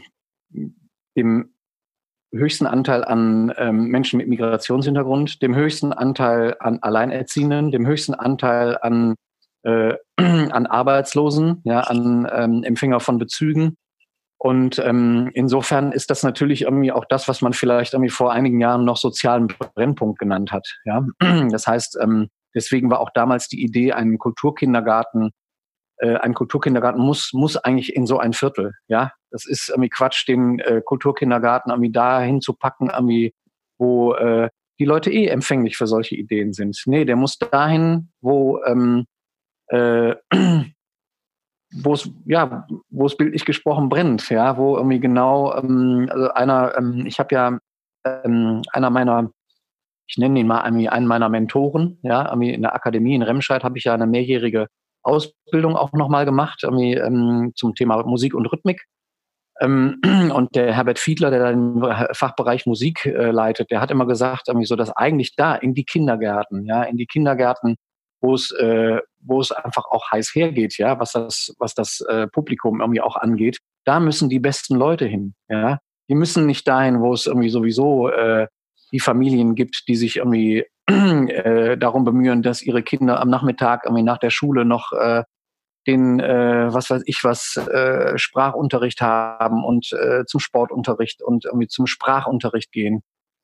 höchsten Anteil an Menschen mit Migrationshintergrund, dem höchsten Anteil an Alleinerziehenden, dem höchsten Anteil an Arbeitslosen, ja, an Empfänger von Bezügen. Und insofern ist das natürlich irgendwie auch das, was man vielleicht irgendwie vor einigen Jahren noch sozialen Brennpunkt genannt hat. Ja? Das heißt, deswegen war auch damals die Idee, einen Kulturkindergarten ein Kulturkindergarten muss eigentlich in so ein Viertel. Ja, das ist irgendwie Quatsch, den Kulturkindergarten irgendwie dahin zu packen, irgendwie, wo die Leute empfänglich für solche Ideen sind. Nee, der muss dahin, wo äh, wo es bildlich gesprochen brennt, ja, wo irgendwie genau, ich habe ja einer meiner, ich nenne ihn mal irgendwie einen meiner Mentoren, ja, irgendwie in der Akademie in Remscheid habe ich ja eine mehrjährige Ausbildung auch nochmal gemacht, irgendwie zum Thema Musik und Rhythmik. Und der Herbert Fiedler, der den Fachbereich Musik leitet, der hat immer gesagt, irgendwie so, dass eigentlich da in die Kindergärten, ja, in die Kindergärten, wo es einfach auch heiß hergeht, ja, was das Publikum irgendwie auch angeht, da müssen die besten Leute hin, ja. Die müssen nicht dahin, wo es irgendwie sowieso die Familien gibt, die sich irgendwie darum bemühen, dass ihre Kinder am Nachmittag irgendwie nach der Schule noch den, was weiß ich was, Sprachunterricht haben und zum Sportunterricht und irgendwie zum Sprachunterricht gehen.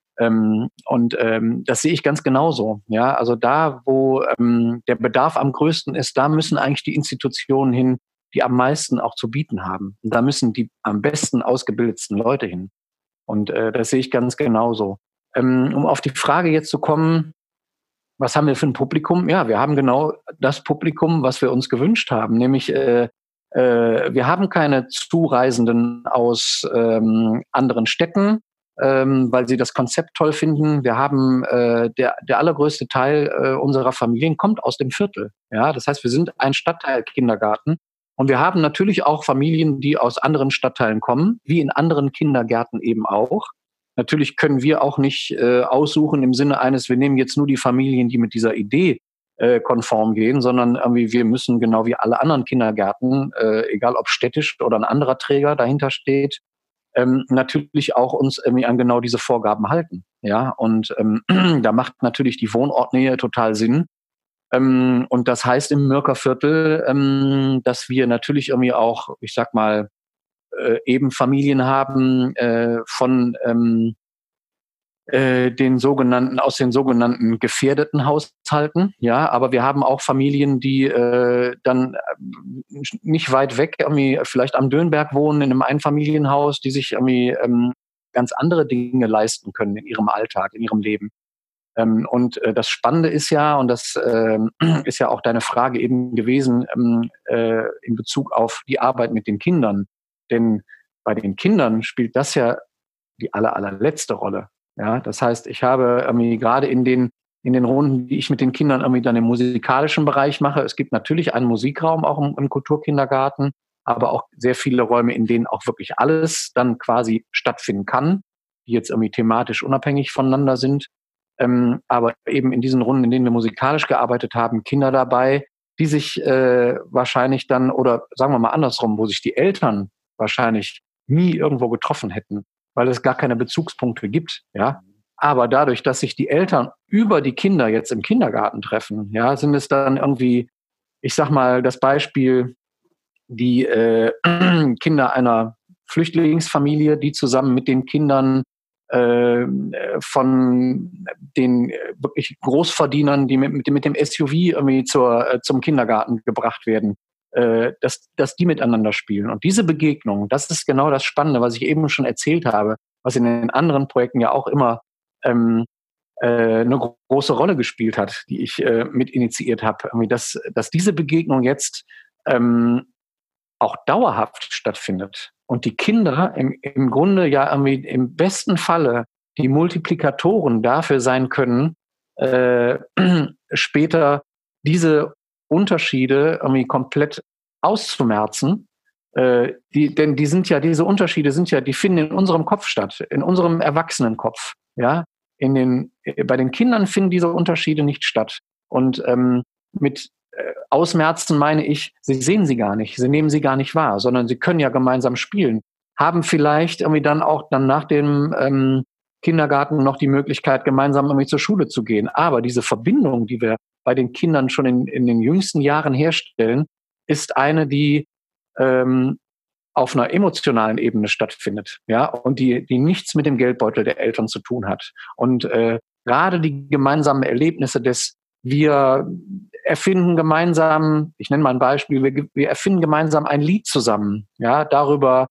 Das sehe ich ganz genauso. Ja, also da, wo der Bedarf am größten ist, da müssen eigentlich die Institutionen hin, die am meisten auch zu bieten haben. Und da müssen die am besten ausgebildetsten Leute hin. Und das sehe ich ganz genauso. Um auf die Frage jetzt zu kommen, was haben wir für ein Publikum? Ja, wir haben genau das Publikum, was wir uns gewünscht haben, nämlich wir haben keine Zureisenden aus anderen Städten, weil sie das Konzept toll finden. Wir haben der allergrößte Teil unserer Familien kommt aus dem Viertel. Ja, das heißt, wir sind ein Stadtteil-Kindergarten. Und wir haben natürlich auch Familien, die aus anderen Stadtteilen kommen, wie in anderen Kindergärten eben auch. Natürlich können wir auch nicht aussuchen im Sinne eines, wir nehmen jetzt nur die Familien, die mit dieser Idee konform gehen, sondern irgendwie wir müssen genau wie alle anderen Kindergärten, egal ob städtisch oder ein anderer Träger dahinter steht, natürlich auch uns irgendwie an genau diese Vorgaben halten. Ja, und da macht natürlich die Wohnortnähe total Sinn. Und das heißt im Mürkerviertel, dass wir natürlich irgendwie auch, ich sag mal, eben Familien haben von aus den sogenannten gefährdeten Haushalten. Ja, aber wir haben auch Familien, die dann nicht weit weg, irgendwie vielleicht am Dönberg wohnen, in einem Einfamilienhaus, die sich irgendwie ganz andere Dinge leisten können in ihrem Alltag, in ihrem Leben. Das Spannende ist ja, und das ist ja auch deine Frage eben gewesen, in Bezug auf die Arbeit mit den Kindern. Denn bei den Kindern spielt das ja die allerletzte Rolle. Ja, das heißt, ich habe gerade in den Runden, die ich mit den Kindern irgendwie dann im musikalischen Bereich mache, es gibt natürlich einen Musikraum auch im Kulturkindergarten, aber auch sehr viele Räume, in denen auch wirklich alles dann quasi stattfinden kann, die jetzt irgendwie thematisch unabhängig voneinander sind. Aber eben in diesen Runden, in denen wir musikalisch gearbeitet haben, Kinder dabei, die sich wahrscheinlich dann, oder sagen wir mal andersrum, wo sich die Eltern wahrscheinlich nie irgendwo getroffen hätten, weil es gar keine Bezugspunkte gibt, ja. Aber dadurch, dass sich die Eltern über die Kinder jetzt im Kindergarten treffen, ja, sind es dann irgendwie, ich sag mal, das Beispiel, die Kinder einer Flüchtlingsfamilie, die zusammen mit den Kindern von den wirklich Großverdienern, die mit dem SUV irgendwie zum Kindergarten gebracht werden, dass die miteinander spielen. Und diese Begegnung, das ist genau das Spannende, was ich eben schon erzählt habe, was in den anderen Projekten ja auch immer eine große Rolle gespielt hat, die ich mit initiiert habe. Dass diese Begegnung jetzt auch dauerhaft stattfindet und die Kinder im Grunde ja irgendwie im besten Falle die Multiplikatoren dafür sein können, später diese Unterschiede irgendwie komplett auszumerzen. Denn diese Unterschiede die finden in unserem Kopf statt, in unserem Erwachsenenkopf. Ja? Bei den Kindern finden diese Unterschiede nicht statt. Und mit Ausmerzen meine ich, sie sehen sie gar nicht, sie nehmen sie gar nicht wahr, sondern sie können ja gemeinsam spielen, haben vielleicht irgendwie dann nach dem Kindergarten noch die Möglichkeit, gemeinsam irgendwie zur Schule zu gehen. Aber diese Verbindung, die wir bei den Kindern schon in den jüngsten Jahren herstellen, ist eine, die auf einer emotionalen Ebene stattfindet, ja, und die nichts mit dem Geldbeutel der Eltern zu tun hat. Und gerade die gemeinsamen Erlebnisse wir erfinden gemeinsam, ich nenne mal ein Beispiel, wir erfinden gemeinsam ein Lied zusammen, ja, darüber,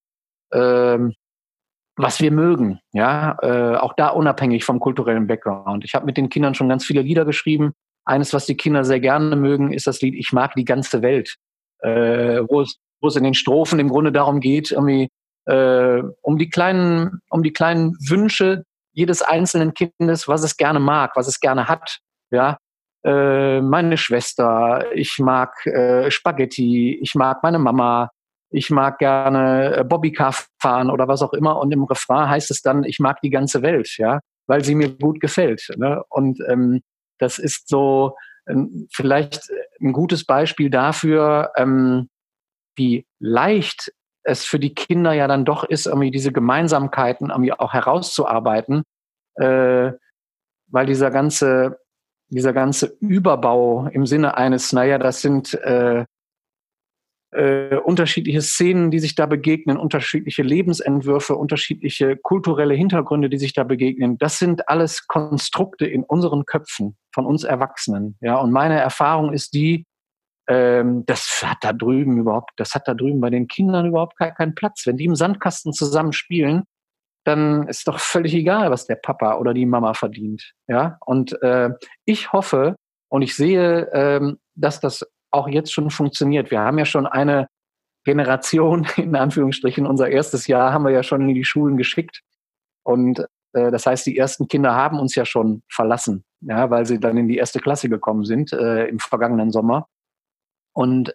was wir mögen, ja, auch da unabhängig vom kulturellen Background. Ich habe mit den Kindern schon ganz viele Lieder geschrieben. Eines, was die Kinder sehr gerne mögen, ist das Lied Ich mag die ganze Welt, wo es in den Strophen im Grunde darum geht, irgendwie um die kleinen Wünsche jedes einzelnen Kindes, was es gerne mag, was es gerne hat, ja. Meine Schwester, ich mag Spaghetti, ich mag meine Mama, ich mag gerne Bobbycar fahren oder was auch immer. Und im Refrain heißt es dann, ich mag die ganze Welt, ja, weil sie mir gut gefällt. Ne? Und das ist so vielleicht ein gutes Beispiel dafür, wie leicht es für die Kinder ja dann doch ist, irgendwie diese Gemeinsamkeiten irgendwie auch herauszuarbeiten, weil dieser ganze Überbau im Sinne eines, naja, das sind unterschiedliche Szenen, die sich da begegnen, unterschiedliche Lebensentwürfe, unterschiedliche kulturelle Hintergründe, die sich da begegnen. Das sind alles Konstrukte in unseren Köpfen von uns Erwachsenen. Ja, und meine Erfahrung ist die, das hat da drüben bei den Kindern überhaupt keinen Platz. Wenn die im Sandkasten zusammen spielen, dann ist doch völlig egal, was der Papa oder die Mama verdient. Ja, und ich hoffe und ich sehe, dass das auch jetzt schon funktioniert. Wir haben ja schon eine Generation, in Anführungsstrichen, unser erstes Jahr haben wir ja schon in die Schulen geschickt. Und das heißt, die ersten Kinder haben uns ja schon verlassen, ja, weil sie dann in die erste Klasse gekommen sind im vergangenen Sommer. Und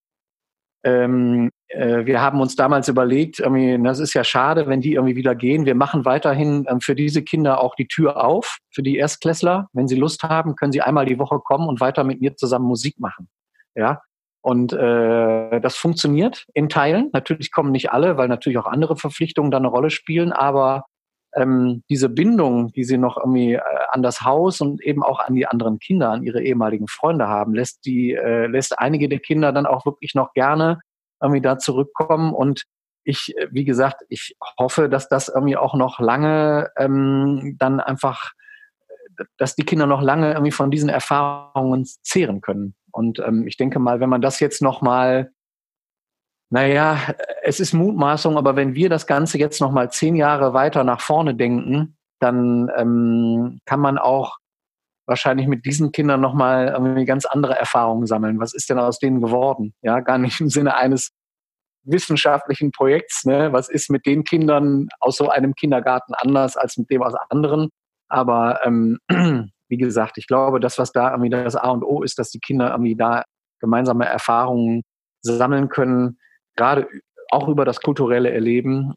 wir haben uns damals überlegt, das ist ja schade, wenn die irgendwie wieder gehen. Wir machen weiterhin für diese Kinder auch die Tür auf, für die Erstklässler. Wenn sie Lust haben, können sie einmal die Woche kommen und weiter mit mir zusammen Musik machen. Ja, und das funktioniert in Teilen. Natürlich kommen nicht alle, weil natürlich auch andere Verpflichtungen da eine Rolle spielen. Aber diese Bindung, die sie noch irgendwie an das Haus und eben auch an die anderen Kinder, an ihre ehemaligen Freunde haben, lässt einige der Kinder dann auch wirklich noch gerne irgendwie da zurückkommen. Und wie gesagt, ich hoffe, dass das irgendwie auch noch lange dann einfach, dass die Kinder noch lange irgendwie von diesen Erfahrungen zehren können. Und ich denke mal, wenn man das jetzt noch mal, naja, es ist Mutmaßung, aber wenn wir das Ganze jetzt noch mal 10 Jahre weiter nach vorne denken, dann kann man auch wahrscheinlich mit diesen Kindern noch mal irgendwie ganz andere Erfahrungen sammeln. Was ist denn aus denen geworden? Ja, gar nicht im Sinne eines wissenschaftlichen Projekts. Ne? Was ist mit den Kindern aus so einem Kindergarten anders als mit dem aus anderen? Aber wie gesagt, ich glaube, das, was da irgendwie das A und O ist, dass die Kinder irgendwie da gemeinsame Erfahrungen sammeln können, gerade auch über das kulturelle Erleben,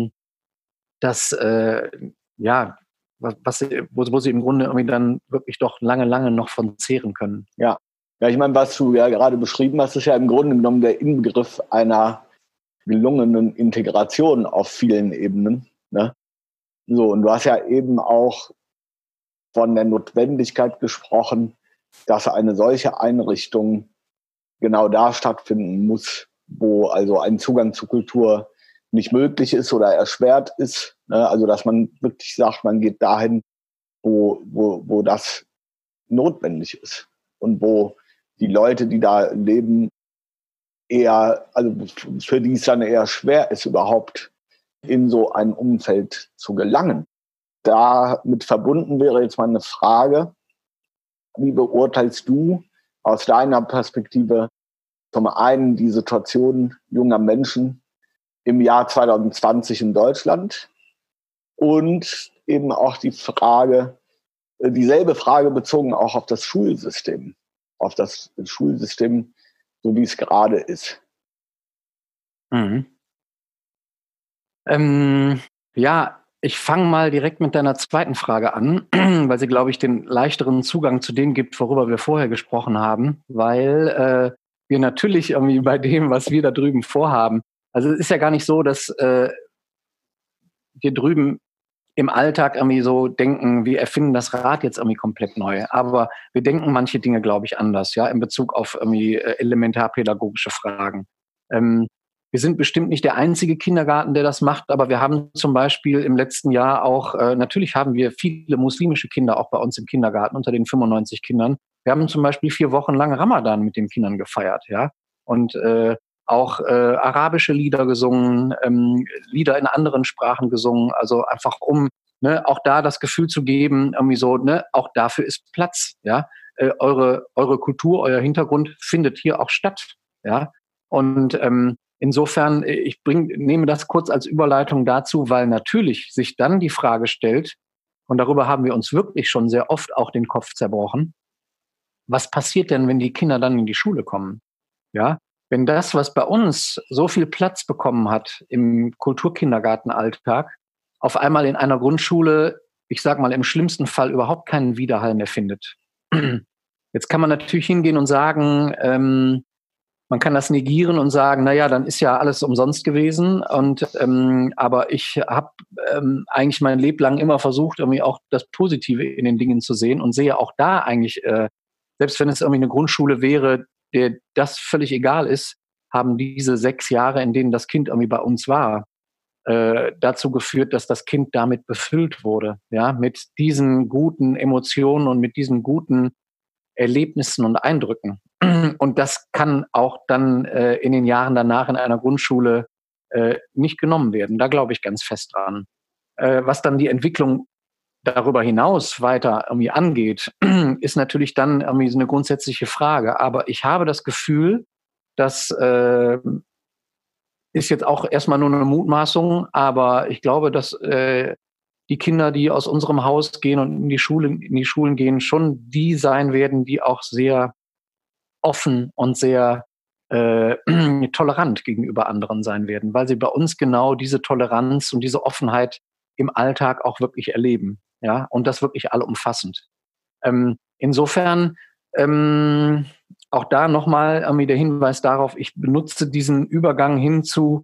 wo sie im Grunde irgendwie dann wirklich doch lange, lange noch von zehren können. Ja, ich meine, was du ja gerade beschrieben hast, ist ja im Grunde genommen der Inbegriff einer gelungenen Integration auf vielen Ebenen. Ne? So, und du hast ja eben auch von der Notwendigkeit gesprochen, dass eine solche Einrichtung genau da stattfinden muss, wo also ein Zugang zu Kultur nicht möglich ist oder erschwert ist. Ne? Also dass man wirklich sagt, man geht dahin, wo das notwendig ist und wo die Leute, die da leben, für die es dann eher schwer ist, überhaupt in so ein Umfeld zu gelangen. Damit verbunden wäre jetzt mal eine Frage: Wie beurteilst du aus deiner Perspektive zum einen die Situation junger Menschen im Jahr 2020 in Deutschland und eben auch dieselbe Frage bezogen auch auf das Schulsystem, so wie es gerade ist? Mhm. Ich fange mal direkt mit deiner zweiten Frage an, weil sie, glaube ich, den leichteren Zugang zu dem gibt, worüber wir vorher gesprochen haben, weil wir natürlich irgendwie bei dem, was wir da drüben vorhaben, also es ist ja gar nicht so, dass wir drüben im Alltag irgendwie so denken, wir erfinden das Rad jetzt irgendwie komplett neu. Aber wir denken manche Dinge, glaube ich, anders, ja, in Bezug auf irgendwie elementarpädagogische Fragen. Wir sind bestimmt nicht der einzige Kindergarten, der das macht, aber wir haben zum Beispiel im letzten Jahr auch, natürlich haben wir viele muslimische Kinder auch bei uns im Kindergarten unter den 95 Kindern. Wir haben zum Beispiel 4 Wochen lang Ramadan mit den Kindern gefeiert, ja. Und auch arabische Lieder gesungen, Lieder in anderen Sprachen gesungen, also einfach auch da das Gefühl zu geben, irgendwie so, auch dafür ist Platz, ja. Eure Kultur, euer Hintergrund findet hier auch statt, ja. Und insofern, nehme das kurz als Überleitung dazu, weil natürlich sich dann die Frage stellt, und darüber haben wir uns wirklich schon sehr oft auch den Kopf zerbrochen, was passiert denn, wenn die Kinder dann in die Schule kommen? Ja, wenn das, was bei uns so viel Platz bekommen hat im Kulturkindergartenalltag, auf einmal in einer Grundschule, ich sag mal im schlimmsten Fall, überhaupt keinen Widerhall mehr findet. Jetzt kann man natürlich hingehen und sagen, man kann das negieren und sagen, naja, dann ist ja alles umsonst gewesen. Aber ich habe eigentlich mein Leben lang immer versucht, irgendwie auch das Positive in den Dingen zu sehen und sehe auch da eigentlich, selbst wenn es irgendwie eine Grundschule wäre, der das völlig egal ist, haben diese 6 Jahre, in denen das Kind irgendwie bei uns war, dazu geführt, dass das Kind damit befüllt wurde, ja, mit diesen guten Emotionen und mit diesen guten Erlebnissen und Eindrücken. Und das kann auch dann in den Jahren danach in einer Grundschule nicht genommen werden. Da glaube ich ganz fest dran. Was dann die Entwicklung darüber hinaus weiter irgendwie angeht, ist natürlich dann irgendwie so eine grundsätzliche Frage. Aber ich habe das Gefühl, das ist jetzt auch erstmal nur eine Mutmaßung, aber ich glaube, dass die Kinder, die aus unserem Haus gehen und in die Schulen gehen, schon die sein werden, die auch sehr offen und sehr tolerant gegenüber anderen sein werden, weil sie bei uns genau diese Toleranz und diese Offenheit im Alltag auch wirklich erleben, ja, und das wirklich allumfassend. Insofern auch da nochmal der Hinweis darauf, ich benutze diesen Übergang hin zu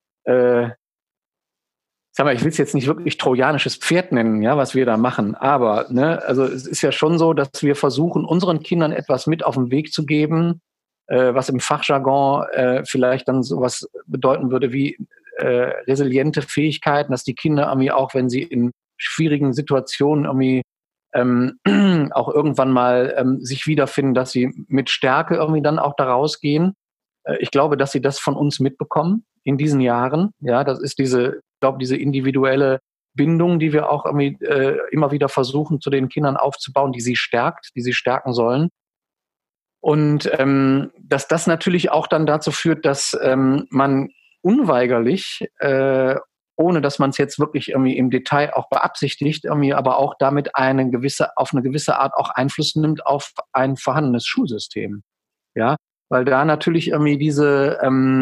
ich will es jetzt nicht wirklich trojanisches Pferd nennen, ja, was wir da machen, aber also es ist ja schon so, dass wir versuchen, unseren Kindern etwas mit auf den Weg zu geben, was im Fachjargon vielleicht dann sowas bedeuten würde wie resiliente Fähigkeiten, dass die Kinder irgendwie auch, wenn sie in schwierigen Situationen irgendwie auch irgendwann mal sich wiederfinden, dass sie mit Stärke irgendwie dann auch da rausgehen. Ich glaube, dass sie das von uns mitbekommen in diesen Jahren. Ja, das ist diese individuelle Bindung, die wir auch irgendwie immer wieder versuchen, zu den Kindern aufzubauen, die sie stärkt, die sie stärken sollen. Und dass das natürlich auch dann dazu führt, dass man unweigerlich, ohne dass man es jetzt wirklich irgendwie im Detail auch beabsichtigt, irgendwie aber auch damit auf eine gewisse Art auch Einfluss nimmt auf ein vorhandenes Schulsystem. Ja, weil da natürlich irgendwie diese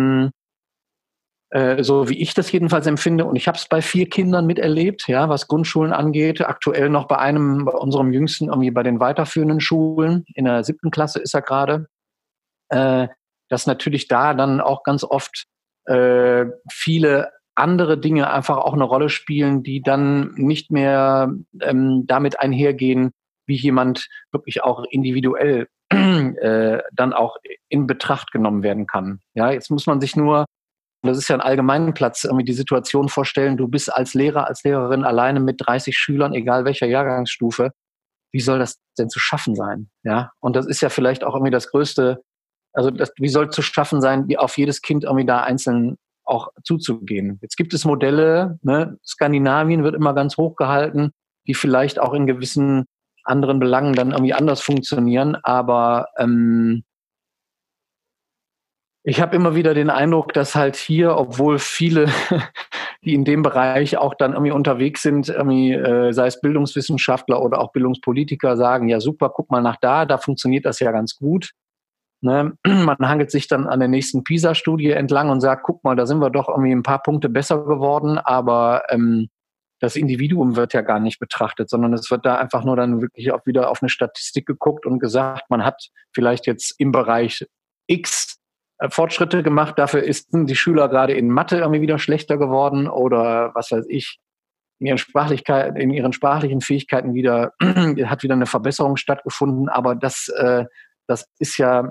so wie ich das jedenfalls empfinde, und ich habe es bei 4 Kindern miterlebt, ja, was Grundschulen angeht, aktuell noch bei unserem Jüngsten, irgendwie bei den weiterführenden Schulen, in der 7. Klasse ist er gerade, dass natürlich da dann auch ganz oft viele andere Dinge einfach auch eine Rolle spielen, die dann nicht mehr damit einhergehen, wie jemand wirklich auch individuell dann auch in Betracht genommen werden kann. Ja, jetzt muss man sich nur, das ist ja ein allgemeinen Platz, irgendwie die Situation vorstellen, du bist als Lehrer, als Lehrerin alleine mit 30 Schülern, egal welcher Jahrgangsstufe. Wie soll das denn zu schaffen sein? Ja, und das ist ja vielleicht auch irgendwie das Größte, wie soll es zu schaffen sein, wie auf jedes Kind irgendwie da einzeln auch zuzugehen? Jetzt gibt es Modelle, Skandinavien wird immer ganz hoch gehalten, die vielleicht auch in gewissen anderen Belangen dann irgendwie anders funktionieren, aber ich habe immer wieder den Eindruck, dass halt hier, obwohl viele, die in dem Bereich auch dann irgendwie unterwegs sind, sei es Bildungswissenschaftler oder auch Bildungspolitiker, sagen, ja super, guck mal nach da funktioniert das ja ganz gut. Ne? Man hangelt sich dann an der nächsten PISA-Studie entlang und sagt, guck mal, da sind wir doch irgendwie ein paar Punkte besser geworden, aber das Individuum wird ja gar nicht betrachtet, sondern es wird da einfach nur dann wirklich auch wieder auf eine Statistik geguckt und gesagt, man hat vielleicht jetzt im Bereich X Fortschritte gemacht, dafür sind die Schüler gerade in Mathe irgendwie wieder schlechter geworden oder was weiß ich, in ihren sprachlichen Fähigkeiten wieder, hat wieder eine Verbesserung stattgefunden, aber das ist ja,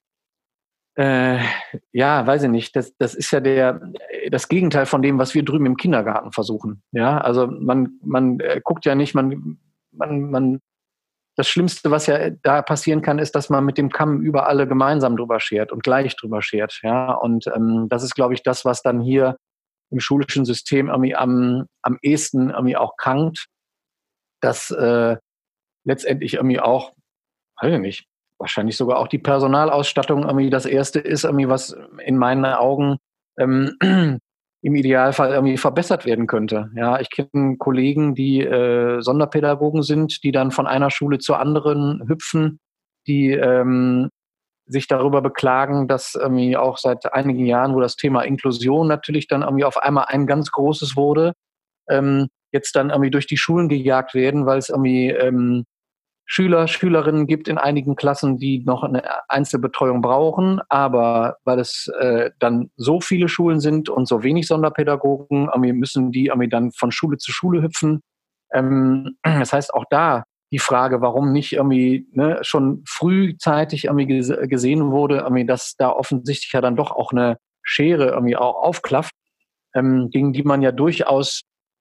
weiß ich nicht, das ist ja das Gegenteil von dem, was wir drüben im Kindergarten versuchen. Ja, also man guckt ja nicht, man das Schlimmste, was ja da passieren kann, ist, dass man mit dem Kamm über alle gemeinsam drüber schert und gleich drüber schert. Ja, und das ist, glaube ich, das, was dann hier im schulischen System irgendwie am ehesten irgendwie auch krankt, dass letztendlich irgendwie auch, weiß ich nicht, wahrscheinlich sogar auch die Personalausstattung irgendwie das Erste ist, irgendwie was in meinen Augen im Idealfall irgendwie verbessert werden könnte. Ja, ich kenne Kollegen, die Sonderpädagogen sind, die dann von einer Schule zur anderen hüpfen, die sich darüber beklagen, dass irgendwie auch seit einigen Jahren, wo das Thema Inklusion natürlich dann irgendwie auf einmal ein ganz großes wurde, jetzt dann irgendwie durch die Schulen gejagt werden, weil es irgendwie Schüler, Schülerinnen gibt in einigen Klassen, die noch eine Einzelbetreuung brauchen, aber weil es dann so viele Schulen sind und so wenig Sonderpädagogen, müssen die dann von Schule zu Schule hüpfen. Das heißt auch da die Frage, warum nicht irgendwie schon frühzeitig gesehen wurde, dass da offensichtlich ja dann doch auch eine Schere irgendwie auch aufklafft, gegen die man ja durchaus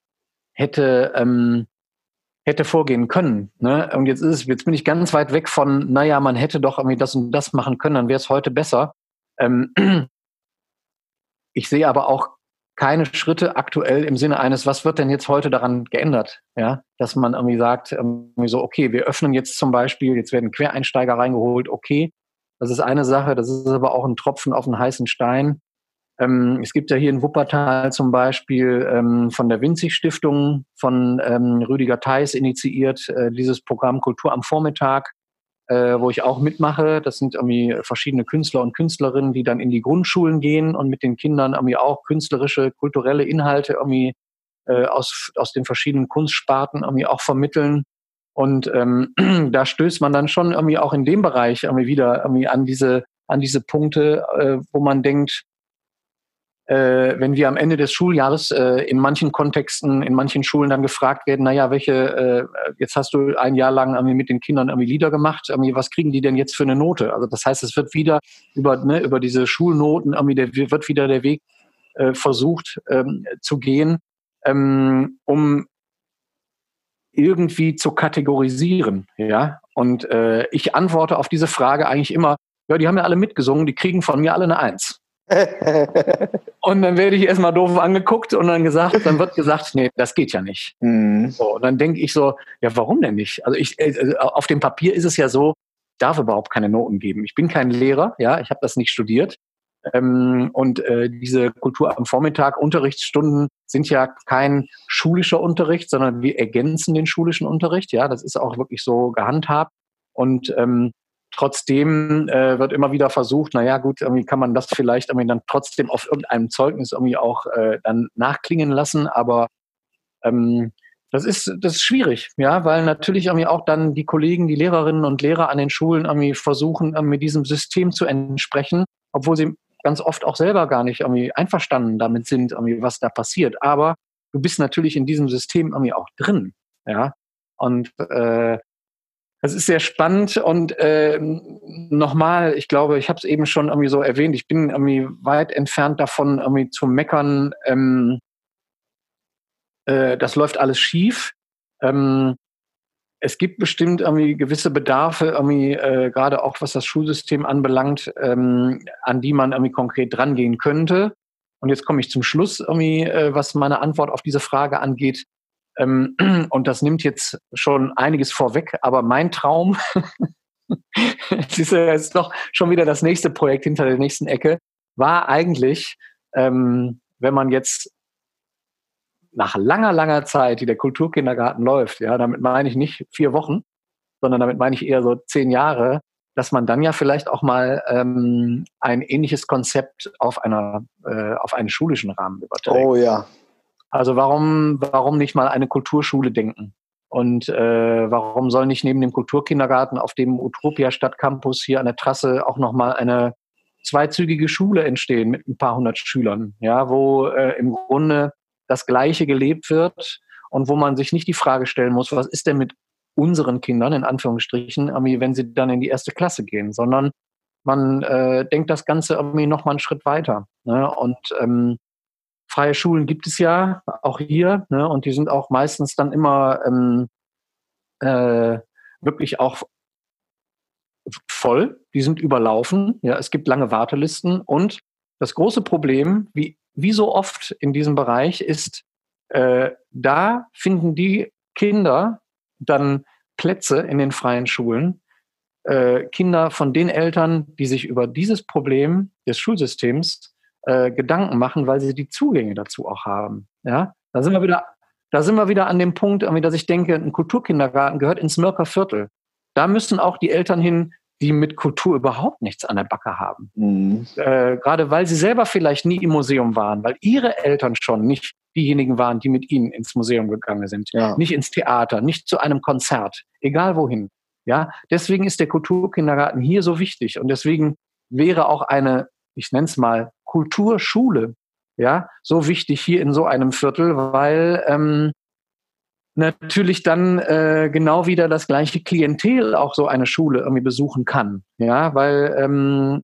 hätte vorgehen können. Ne? Und jetzt bin ich ganz weit weg von, naja, man hätte doch irgendwie das und das machen können, dann wäre es heute besser. Ich sehe aber auch keine Schritte aktuell im Sinne eines, was wird denn jetzt heute daran geändert? Ja, dass man irgendwie sagt, irgendwie so, okay, wir öffnen jetzt zum Beispiel, jetzt werden Quereinsteiger reingeholt, okay, das ist eine Sache, das ist aber auch ein Tropfen auf einen heißen Stein. Es gibt ja hier in Wuppertal zum Beispiel von der Winzig-Stiftung von Rüdiger Theis initiiert dieses Programm Kultur am Vormittag, wo ich auch mitmache. Das sind irgendwie verschiedene Künstler und Künstlerinnen, die dann in die Grundschulen gehen und mit den Kindern irgendwie auch künstlerische, kulturelle Inhalte irgendwie aus den verschiedenen Kunstsparten irgendwie auch vermitteln. Und da stößt man dann schon irgendwie auch in dem Bereich irgendwie wieder irgendwie an diese Punkte, wo man denkt, wenn wir am Ende des Schuljahres in manchen Kontexten, in manchen Schulen dann gefragt werden, naja, jetzt hast du ein Jahr lang mit den Kindern Lieder gemacht, was kriegen die denn jetzt für eine Note? Also das heißt, es wird wieder über diese Schulnoten, wird wieder der Weg versucht zu gehen, um irgendwie zu kategorisieren. Ja? Und ich antworte auf diese Frage eigentlich immer, ja, die haben ja alle mitgesungen, die kriegen von mir alle eine 1. Und dann werde ich erstmal doof angeguckt und dann wird gesagt, nee, das geht ja nicht. So, und dann denke ich so, ja, warum denn nicht? Also auf dem Papier ist es ja so, darf überhaupt keine Noten geben. Ich bin kein Lehrer, ja, ich habe das nicht studiert. Und diese Kultur am Vormittag, Unterrichtsstunden sind ja kein schulischer Unterricht, sondern wir ergänzen den schulischen Unterricht. Ja, das ist auch wirklich so gehandhabt. Und trotzdem wird immer wieder versucht, naja gut, irgendwie kann man das vielleicht dann trotzdem auf irgendeinem Zeugnis irgendwie auch dann nachklingen lassen, aber das ist schwierig, ja, weil natürlich irgendwie auch dann die Kollegen, die Lehrerinnen und Lehrer an den Schulen irgendwie versuchen, mit diesem System zu entsprechen, obwohl sie ganz oft auch selber gar nicht irgendwie einverstanden damit sind, irgendwie was da passiert. Aber du bist natürlich in diesem System irgendwie auch drin, ja, und das ist sehr spannend und nochmal, ich glaube, ich habe es eben schon irgendwie so erwähnt, ich bin irgendwie weit entfernt davon, irgendwie zu meckern, das läuft alles schief. Es gibt bestimmt irgendwie gewisse Bedarfe, gerade auch was das Schulsystem anbelangt, an die man irgendwie konkret drangehen könnte. Und jetzt komme ich zum Schluss, was meine Antwort auf diese Frage angeht. Und das nimmt jetzt schon einiges vorweg, aber mein Traum, es ist ja jetzt doch schon wieder das nächste Projekt hinter der nächsten Ecke, war eigentlich, wenn man jetzt nach langer, langer Zeit, die der Kulturkindergarten läuft, ja, damit meine ich nicht 4 Wochen, sondern damit meine ich eher so 10 Jahre, dass man dann ja vielleicht auch mal ein ähnliches Konzept auf einen schulischen Rahmen überträgt. Oh ja. Also warum nicht mal eine Kulturschule denken? Und warum soll nicht neben dem Kulturkindergarten auf dem Utopia Stadtcampus hier an der Trasse auch nochmal eine zweizügige Schule entstehen mit ein paar hundert Schülern, ja, wo im Grunde das Gleiche gelebt wird und wo man sich nicht die Frage stellen muss, was ist denn mit unseren Kindern, in Anführungsstrichen, wenn sie dann in die 1. Klasse gehen, sondern man denkt das Ganze nochmal einen Schritt weiter. Ne? Und freie Schulen gibt es ja auch hier, ne? Und die sind auch meistens dann immer wirklich auch voll, die sind überlaufen. Ja, es gibt lange Wartelisten und das große Problem, wie so oft in diesem Bereich, ist, da finden die Kinder dann Plätze in den freien Schulen, Kinder von den Eltern, die sich über dieses Problem des Schulsystems Gedanken machen, weil sie die Zugänge dazu auch haben. Ja, da sind wir wieder an dem Punkt, dass ich denke, ein Kulturkindergarten gehört ins Mörker Viertel. Da müssen auch die Eltern hin, die mit Kultur überhaupt nichts an der Backe haben. Mhm. Gerade weil sie selber vielleicht nie im Museum waren, weil ihre Eltern schon nicht diejenigen waren, die mit ihnen ins Museum gegangen sind, nicht ins Theater, nicht zu einem Konzert, egal wohin. Ja, deswegen ist der Kulturkindergarten hier so wichtig und deswegen wäre auch eine, ich nenne es mal, Kulturschule, ja, so wichtig hier in so einem Viertel, weil natürlich dann genau wieder das gleiche Klientel auch so eine Schule irgendwie besuchen kann. Ja, weil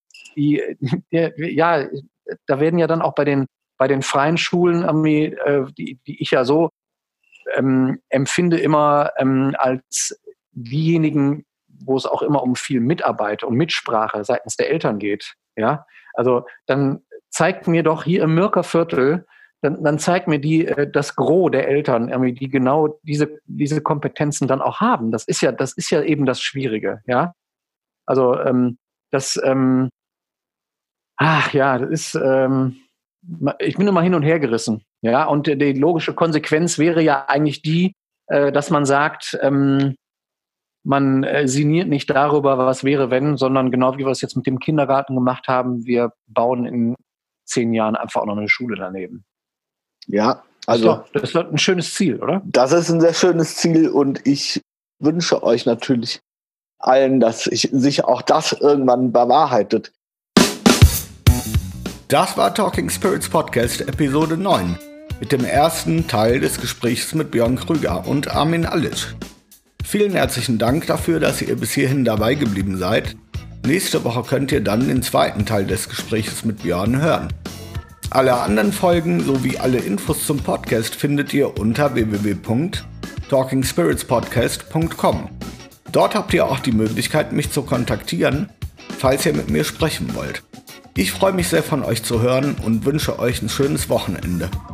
da werden ja dann auch bei den freien Schulen irgendwie, die ich ja so empfinde immer als diejenigen, wo es auch immer um viel Mitarbeit und Mitsprache seitens der Eltern geht. Ja, also dann zeigt mir doch hier im Mörker Viertel, dann zeigt mir das Gros der Eltern, irgendwie, die genau diese Kompetenzen dann auch haben. Das ist ja eben das Schwierige, ja. Also das ist, ich bin immer hin und her gerissen, ja. Und die logische Konsequenz wäre ja eigentlich die, dass man sagt, man sinniert nicht darüber, was wäre, wenn, sondern genau wie wir es jetzt mit dem Kindergarten gemacht haben, wir bauen in 10 Jahren einfach auch noch eine Schule daneben. Ja, also das ist doch ein schönes Ziel, oder? Das ist ein sehr schönes Ziel und ich wünsche euch natürlich allen, dass sich auch das irgendwann bewahrheitet. Das war Talking Spirits Podcast Episode 9 mit dem ersten Teil des Gesprächs mit Björn Krüger und Armin Alisch. Vielen herzlichen Dank dafür, dass ihr bis hierhin dabei geblieben seid. Nächste Woche könnt ihr dann den zweiten Teil des Gesprächs mit Björn hören. Alle anderen Folgen sowie alle Infos zum Podcast findet ihr unter www.talkingspiritspodcast.com. Dort habt ihr auch die Möglichkeit, mich zu kontaktieren, falls ihr mit mir sprechen wollt. Ich freue mich sehr, von euch zu hören und wünsche euch ein schönes Wochenende.